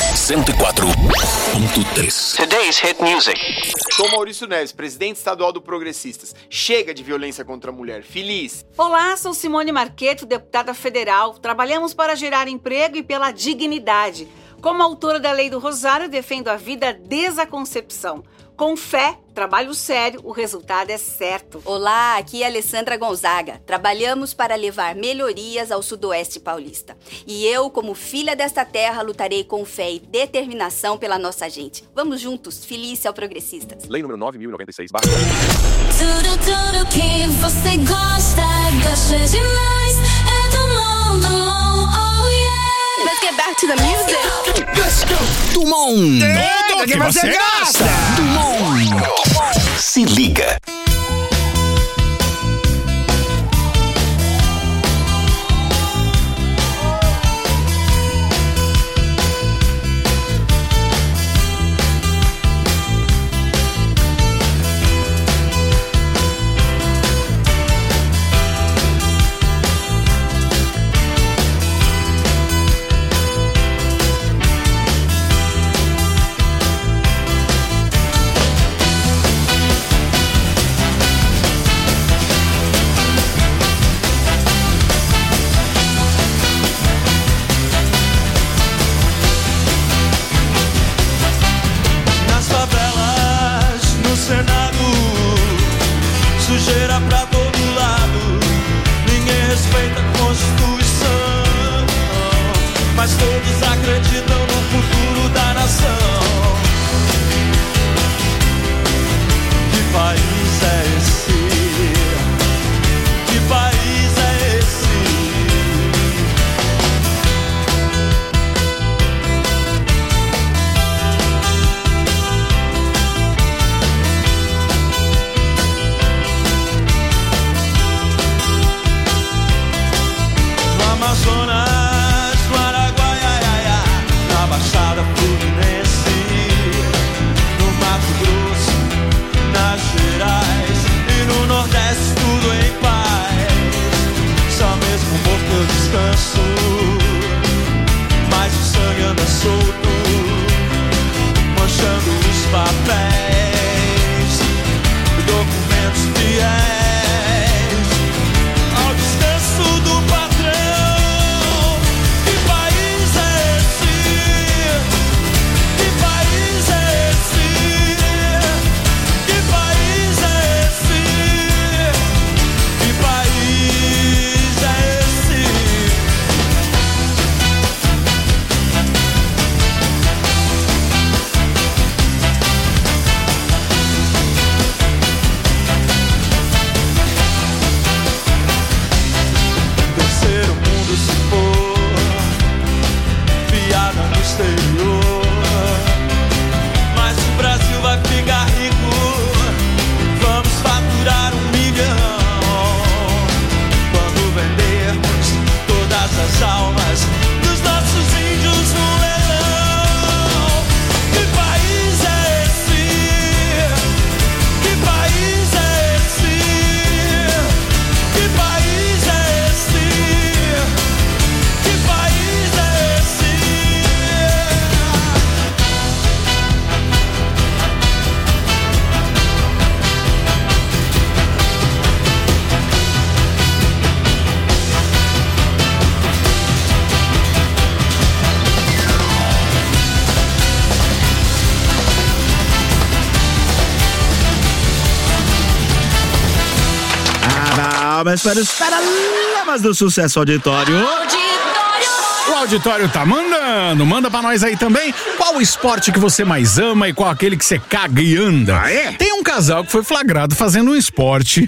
104.3. Today's Hit Music. Sou Maurício Neves, presidente estadual do Progressistas. Chega de violência contra a mulher. Feliz. Olá, sou Simone Marqueto, deputada federal. Trabalhamos para gerar emprego e pela dignidade. Como autora da Lei do Rosário, defendo a vida desde a concepção. Com fé, trabalho sério, o resultado é certo. Olá, aqui é Alessandra Gonzaga. Trabalhamos para levar melhorias ao Sudoeste Paulista. E eu, como filha desta terra, lutarei com fé e determinação pela nossa gente. Vamos juntos, Felícia ao Progressistas. Lei número 9.096/90. Tudo que você gosta demais. É do mundo, oh yeah. Let's get back to the music. Let's go. Dumont. Tudo que você gosta. Dumont. Se liga. Sujeira pra todo lado, ninguém respeita a Constituição, mas todos acreditam no futuro da nação. Que país é esse? Que país é esse? Amazonas, no Araguaiaiá, na Baixada Fluminense, no Mato Grosso, nas Gerais e no Nordeste tudo em paz. Só mesmo morto eu descanso, mas o sangue anda solto, manchando os papéis, documentos fiéis ao descanso do patrão. Mas o Brasil vai ficar rico, vamos faturar 1 milhão quando vendermos todas as almas dos nossos índios no leilão. Que país é esse? Que país é esse? Que país é esse? Que país é esse? Mas para os paralamas do sucesso auditório. O auditório tá mandando. Manda pra nós aí também. Qual o esporte que você mais ama e qual aquele que você caga e anda? Ah, é? Tem um casal que foi flagrado fazendo um esporte.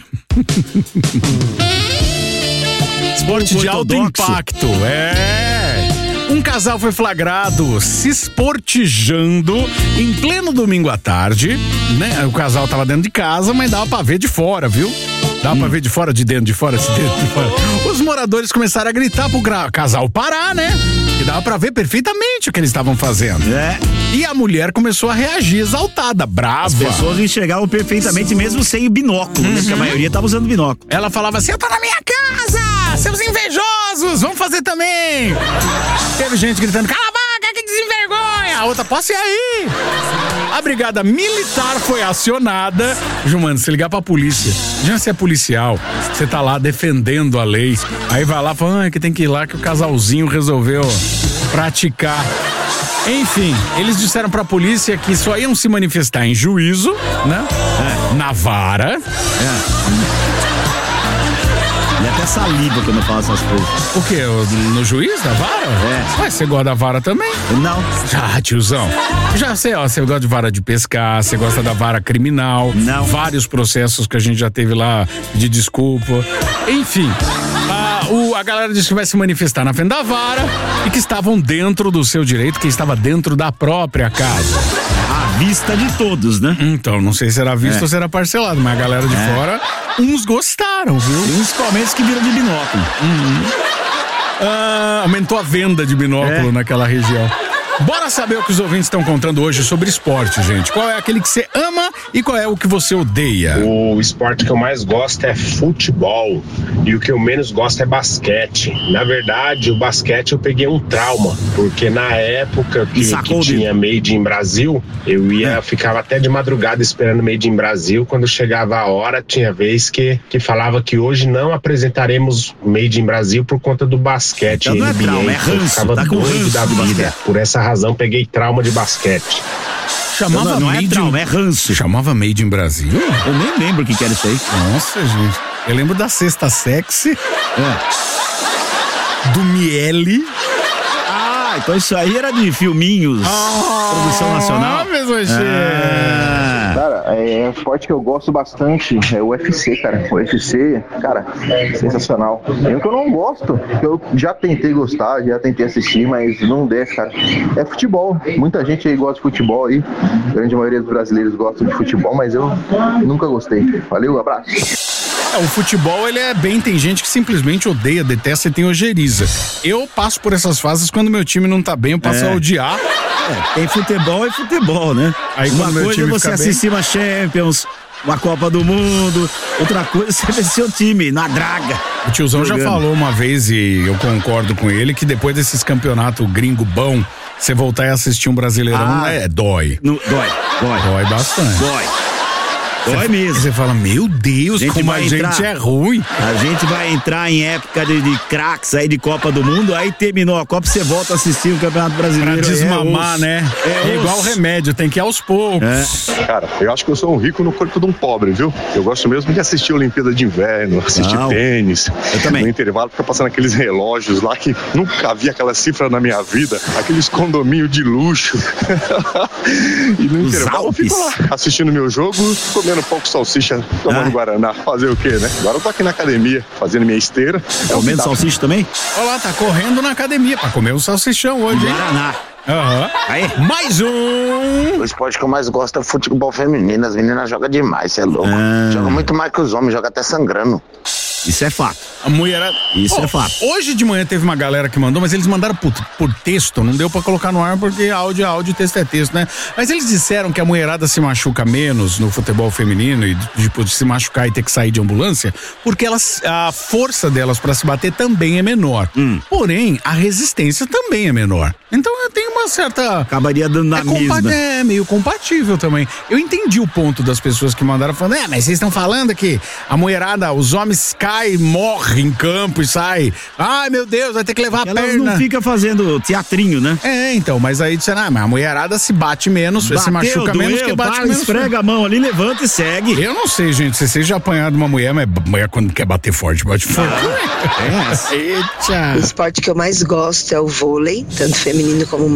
Esporte de alto impacto. Um casal foi flagrado se esportijando em pleno domingo à tarde, né? O casal tava dentro de casa, mas dava pra ver de fora, viu? Dava pra ver de fora, de dentro, de fora, de dentro, de fora. Os moradores começaram a gritar pro casal parar, né? E dava pra ver perfeitamente o que eles estavam fazendo. E a mulher começou a reagir exaltada, brava. As pessoas enxergavam perfeitamente mesmo sem o binóculo, né? Porque a maioria tava usando binóculo. Ela falava assim, eu tô na minha casa, seus invejosos, vamos fazer também. Teve gente gritando, cala a boca, que desenvergonha. A outra, posso ir aí? A brigada militar foi acionada. Jumano, se ligar pra polícia, já você é policial, você tá lá defendendo a lei, aí vai lá e fala, que tem que ir lá que o casalzinho resolveu praticar. Enfim, eles disseram pra polícia que só iam se manifestar em juízo, né? Na vara. E até saliva quando eu falo essas coisas. O quê? No juiz da vara? Mas você gosta da vara também? Não. Já, tiozão. Já sei, ó, você gosta de vara de pescar, você gosta da vara criminal. Não. Vários processos que a gente já teve lá de desculpa. Enfim, a galera disse que vai se manifestar na frente da vara e que estavam dentro do seu direito, que estava dentro da própria casa. À vista de todos, né? Então, não sei se era visto ou se era parcelado, mas a galera de fora, uns gostaram, viu? Principalmente os que viram de binóculo. Aumentou a venda de binóculo naquela região. Bora saber o que os ouvintes estão contando hoje sobre esporte, gente. Qual é aquele que você ama e qual é o que você odeia? O esporte que eu mais gosto é futebol e o que eu menos gosto é basquete. Na verdade, o basquete eu peguei um trauma, porque na época que tinha Made in Brasil, eu ficava até de madrugada esperando Made in Brasil. Quando chegava a hora, tinha vez que falava que hoje não apresentaremos Made in Brasil por conta do basquete. Então não é trauma, é ranço, eu ficava doido da vida. Por essa razão, peguei trauma de basquete. Chamava não é trauma, é ranço. Chamava Made in Brasil? Eu nem lembro o que era isso aí. Nossa, gente. Eu lembro da Sexta Sexy. Do Miele. Então isso aí era de filminhos. Produção nacional. Cara, é um esporte que eu gosto bastante, é o UFC, cara. O UFC, cara, sensacional. É um que eu não gosto, que eu já tentei gostar, já tentei assistir, mas não desce, cara. É futebol. Muita gente aí gosta de futebol aí. A grande maioria dos brasileiros gostam de futebol, mas eu nunca gostei. Valeu, abraço. O futebol, ele é bem, tem gente que simplesmente odeia, detesta e tem ojeriza. Eu passo por essas fases quando meu time não tá bem, eu passo a odiar. Tem futebol e futebol, né? Aí, uma coisa é você assistir uma Champions, uma Copa do Mundo, outra coisa é você ver seu time na draga. O tiozão já falou uma vez, e eu concordo com ele, que depois desses campeonatos gringo bom, você voltar e assistir um Brasileirão, dói. Dói bastante. Dói mesmo. Você fala, meu Deus, como a gente é ruim. A gente vai entrar em época de craques aí de Copa do Mundo, aí terminou a Copa, você volta a assistir o Campeonato Brasileiro. Pra desmamar, né? É igual remédio, tem que ir aos poucos. Cara, eu acho que eu sou um rico no corpo de um pobre, viu? Eu gosto mesmo de assistir a Olimpíada de Inverno, assistir tênis. Eu também. No intervalo fica passando aqueles relógios lá que nunca havia aquela cifra na minha vida, aqueles condomínios de luxo. E no intervalo eu fico lá assistindo meu jogo, comendo pouco salsicha, tomando guaraná, fazer o quê, né? Agora eu tô aqui na academia, fazendo minha esteira. Comendo salsicha também? Olha lá, tá correndo na academia pra comer um salsichão hoje, hein? Guaraná. Aí, mais um! O esporte que eu mais gosto é futebol feminino. As meninas jogam demais, você é louco. Jogam muito mais que os homens, jogam até sangrando. Isso é fato. A mulher... Isso é fato. Hoje de manhã teve uma galera que mandou, mas eles mandaram por texto, não deu pra colocar no ar porque áudio é áudio, texto é texto, né? Mas eles disseram que a mulherada se machuca menos no futebol feminino e de se machucar e ter que sair de ambulância, porque a força delas pra se bater também é menor. Porém, a resistência também é menor. Então tem uma certa... Acabaria dando na mesma. É meio compatível também. Eu entendi o ponto das pessoas que mandaram falando, mas vocês estão falando que a mulherada, os homens caem, morrem em campo e saem. Ai, meu Deus, vai ter que levar a perna. Elas não ficam fazendo teatrinho, né? Então, mas aí disseram, mas a mulherada se bate menos, se machuca menos que bate menos. Esfrega a mão ali, levanta e segue. Eu não sei, gente, se vocês já apanharam de uma mulher, mas mulher quando quer bater forte, bate forte. O esporte que eu mais gosto é o vôlei, tanto feminino como masculino.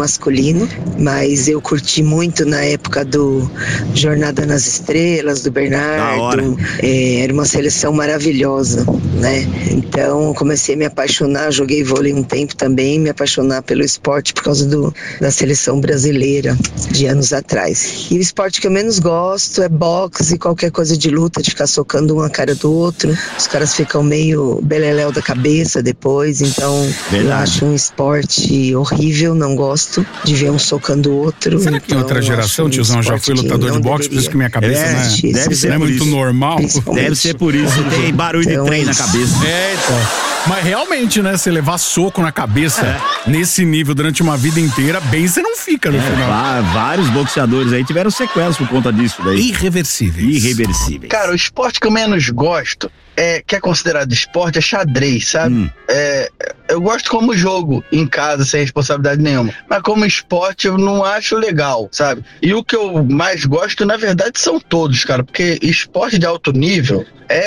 masculino, mas eu curti muito na época do Jornada nas Estrelas, do Bernardo. Era uma seleção maravilhosa, né? Então comecei a me apaixonar, joguei vôlei um tempo também, me apaixonar pelo esporte por causa da seleção brasileira de anos atrás. E o esporte que eu menos gosto é boxe e qualquer coisa de luta, de ficar socando um a cara do outro. Os caras ficam meio beleléu da cabeça depois, então eu acho um esporte horrível, não gosto de ver um socando o outro. Será que em outra geração, tiozão, já foi lutador de boxe, por isso que minha cabeça deve ser muito normal? Deve ser por isso, tem barulho de trem na cabeça. Então. Mas realmente, né, você levar soco na cabeça nesse nível durante uma vida inteira, bem você não fica no final. Vários boxeadores aí tiveram sequelas por conta disso daí. Irreversíveis. Cara, o esporte que eu menos gosto, que é considerado esporte, é xadrez, sabe? Eu gosto como jogo, em casa, sem responsabilidade nenhuma. Mas como esporte, eu não acho legal, sabe? E o que eu mais gosto, na verdade, são todos, cara. Porque esporte de alto nível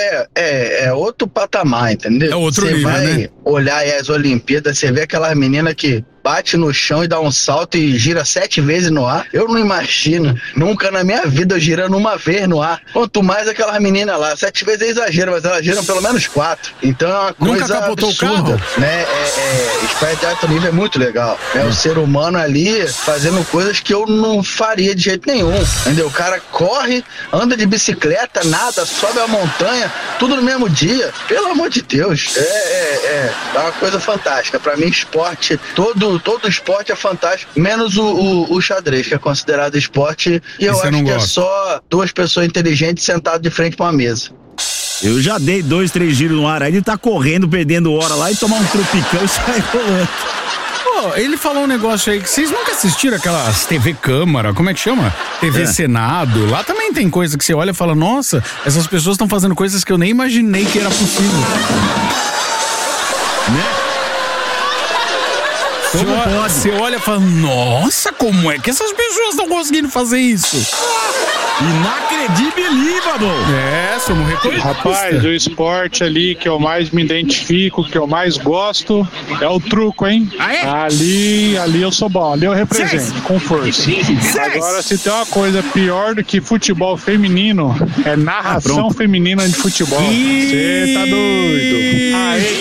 é outro patamar, entendeu? É outro nível, né? Você vai olhar as Olimpíadas, você vê aquelas meninas que bate no chão e dá um salto e gira 7 vezes no ar. Eu não imagino, nunca na minha vida eu girando uma vez no ar. Quanto mais aquelas meninas lá, 7 vezes é exagero, mas elas giram pelo menos 4. Então é uma coisa absurda, né? Esporte de alto nível é muito legal. O ser humano ali fazendo coisas que eu não faria de jeito nenhum, entendeu? O cara corre, anda de bicicleta, nada, sobe a montanha, tudo no mesmo dia. Pelo amor de Deus, é uma coisa fantástica. Pra mim, esporte, todo esporte é fantástico, menos o xadrez, que é considerado esporte, e eu acho que é só 2 pessoas inteligentes sentadas de frente pra uma mesa. Eu já dei 2, 3 giros no ar, aí ele tá correndo, perdendo hora lá e tomar um tropicão e sai rolando. Ele falou um negócio aí que vocês nunca assistiram aquelas TV Câmara, como é que chama? TV Senado. Lá também tem coisa que você olha e fala, nossa, essas pessoas estão fazendo coisas que eu nem imaginei que era possível. Né? Você olha e fala, nossa, como é que essas pessoas estão conseguindo fazer isso? Inacredibilível! Somos reconhecidos. Rapaz, o esporte ali que eu mais me identifico, que eu mais gosto, é o truco, hein? Ali eu sou bom, ali eu represento, com força. Agora, se tem uma coisa pior do que futebol feminino, é narração feminina de futebol. Você tá doido?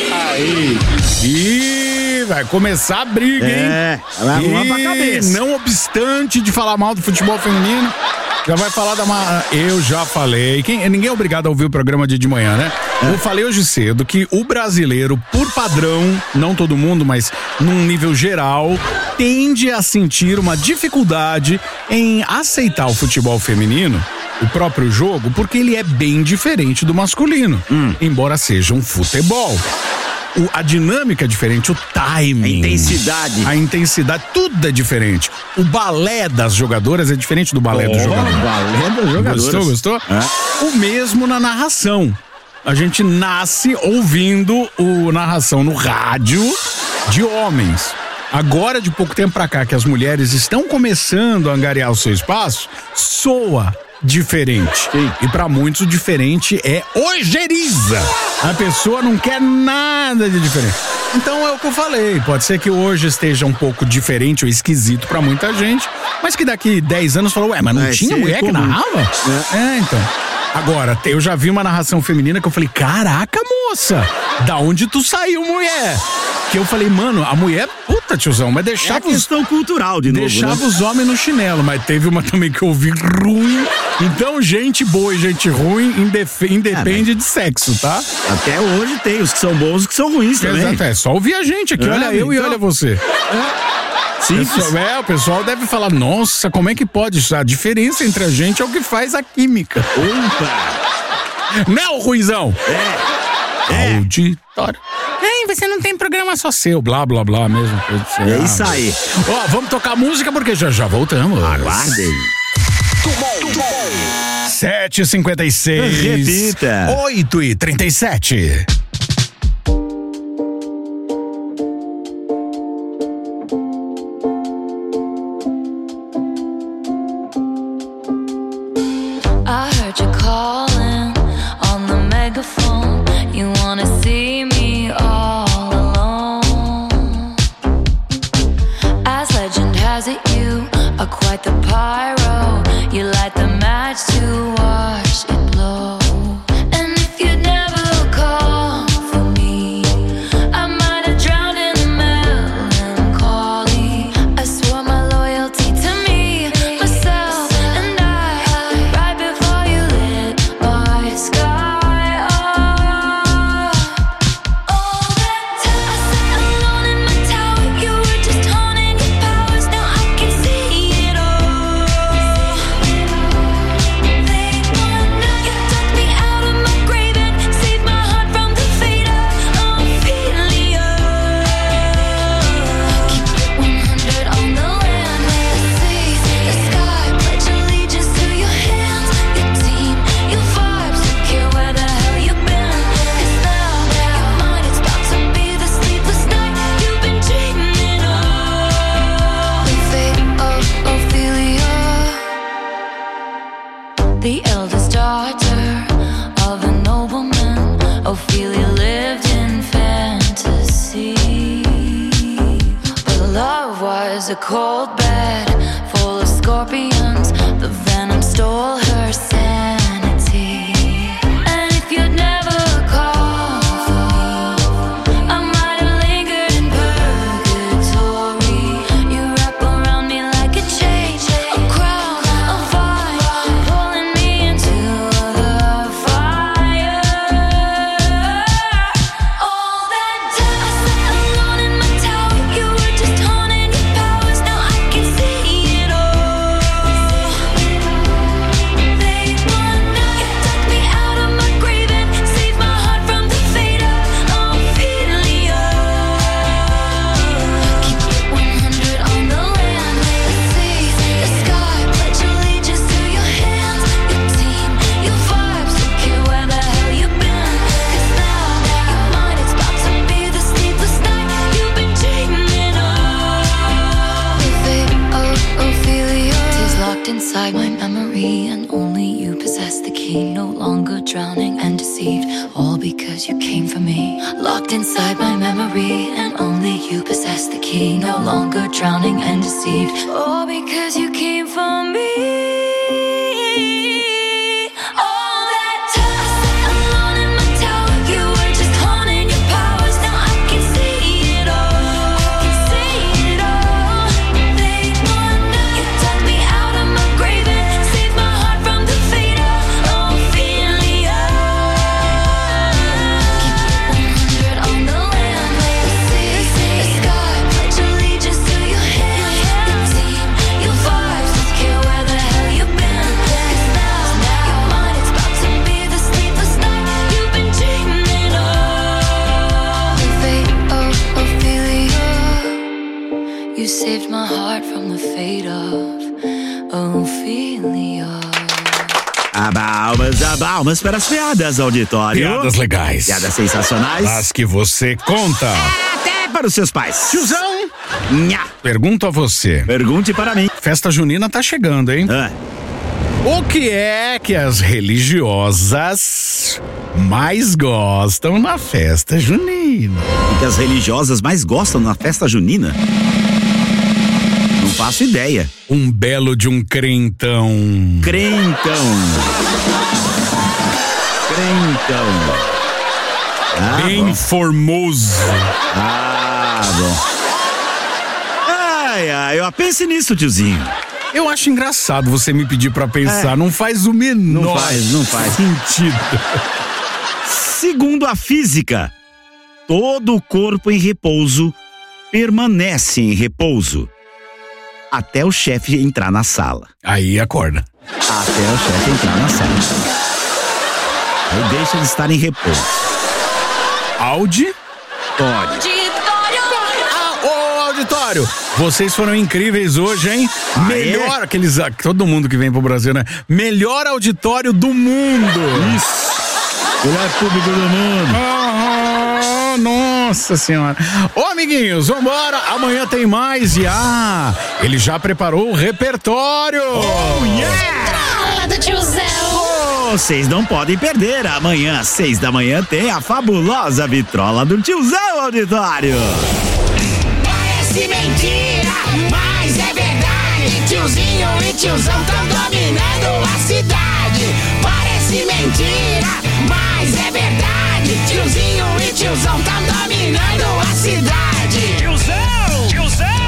Aí. Vai começar a briga, hein? Vai arrumar pra cabeça. Não obstante de falar mal do futebol feminino, já vai falar eu já falei. Ninguém é obrigado a ouvir o programa de manhã, né? Eu falei hoje cedo que o brasileiro, por padrão, não todo mundo, mas num nível geral, tende a sentir uma dificuldade em aceitar o futebol feminino, o próprio jogo, porque ele é bem diferente do masculino, embora seja um futebol. A dinâmica é diferente, o timing. A intensidade, tudo é diferente. O balé das jogadoras é diferente do balé do jogador. Balé das jogadoras. Gostou? O mesmo na narração. A gente nasce ouvindo narração no rádio de homens. Agora, de pouco tempo pra cá, que as mulheres estão começando a angariar o seu espaço, soa diferente. E pra muitos o diferente é ojeriza. A pessoa não quer nada de diferente. Então é o que eu falei, pode ser que hoje esteja um pouco diferente ou esquisito pra muita gente, mas que daqui 10 anos falou, mas não tinha mulher que narrava? Então. Agora, eu já vi uma narração feminina que eu falei, caraca, moça, da onde tu saiu, mulher? Que eu falei, mano, a mulher, puta, tiozão, mas deixava questão cultural de novo, deixava os homens no chinelo, mas teve uma também que eu ouvi ruim. Então, gente boa e gente ruim independe de sexo, tá? Até hoje tem os que são bons e os que são ruins também. Exato, é só ouvir a gente aqui, olha eu e olha você. O pessoal deve falar, nossa, como é que pode? A diferença entre a gente é o que faz a química. Opa! Não, Ruizão! Auditório. Você não tem programa só seu, blá, blá, blá, mesmo. É isso aí. Vamos tocar música porque já voltamos. Aguardem. 7h56. Repita. 8h37. As legend has was it you are quite the pyro? You light the match to watch it blow. And if you'd never call for me, I might have drowned in the melancholy. I swore my loyalty to me, myself, and I, right before you lit my sky up. All that time I sat alone in my tower, you were just honing your powers. Now I can see it all. Late one night, you took me out of my grave and saved my heart from the fate of Ophelia. Keep it 100 on the land, the sea, the sky. Pledge allegiance to your hands, your team, your vibes. Don't care where the hell you've been. 'Cause now your mind is about to be the sleepless night you've been dreaming of. The fate of Ophelia, the eldest daughter of a nobleman. Ophelia lived in fantasy, but love was a cold bed full of scorpions. The venom stole her sanity. And if you'd never called for me, I might have lingered in purgatory. You wrap around me like a chain, a crown, a vine, pulling me into the fire. All that time I sat alone in my tower, you were just honing your powers. Now I can see it all. Late one night, you took me out of my grave and saved my heart from the fate of Ophelia. Keep it 100 on the land, the sea, the sky. Pledge allegiance to your hands, your team, your vibes. Don't care where the hell you've been. 'Cause now your mind is about to be the sleepless night you've been dreaming of. The fate of Ophelia is locked inside my memory, and only you possess the key. No longer drowning and deceived, all because you came for me. Locked inside my memory, and only you possess the key. No longer drowning and deceived, all because you came for me. All that time I sat alone in my tower, you were just honing your powers. Now I can see it all. Late one night, you took me out of my grave and saved my heart from the fate of Ophelia. Keep it 100 on the land, the sea, the sky. Pledge allegiance to your hands, your team, your vibes. Don't care where the hell you've been. 'Cause now your mind is about to be the sleepless night you've been dreaming of. The fate of Ophelia, you saved my heart from the fate of Ophelia. Abalmas para as piadas, auditório. Piadas legais. Piadas sensacionais. As que você conta. Até para os seus pais. Tiozão, Nha. pergunto a você. Pergunte para mim. Festa junina tá chegando, hein? O que é que as religiosas mais gostam na festa junina? O que as religiosas mais gostam na festa junina? Não faço ideia. Um belo de um crentão. Crentão. Bem bom. formoso. Bom. Eu pense nisso, tiozinho. Eu acho engraçado você me pedir pra pensar. Não faz o menor não faz sentido. Segundo a física, todo o corpo em repouso permanece em repouso até o chefe entrar na sala. Aí acorda. Até o chefe entrar na sala. Aí deixa ele estar em repouso. Auditório. Auditório, vocês foram incríveis hoje, hein? Melhor aqueles. Todo mundo que vem pro Brasil, né? Melhor auditório do mundo. Isso. Melhor público do mundo. Nossa senhora. Ô, amiguinhos, vambora. Amanhã tem mais e ele já preparou o repertório. Oh, yeah! Do tiozão. Vocês não podem perder. Amanhã, às 6 da manhã, tem a fabulosa vitrola do tiozão, auditório. Parece mentira, mas é verdade. tiozinho e tiozão tão dominando a cidade. Parece mentira, mas é verdade. Tiozinho e tiozão tão dominando a cidade. Tiozão!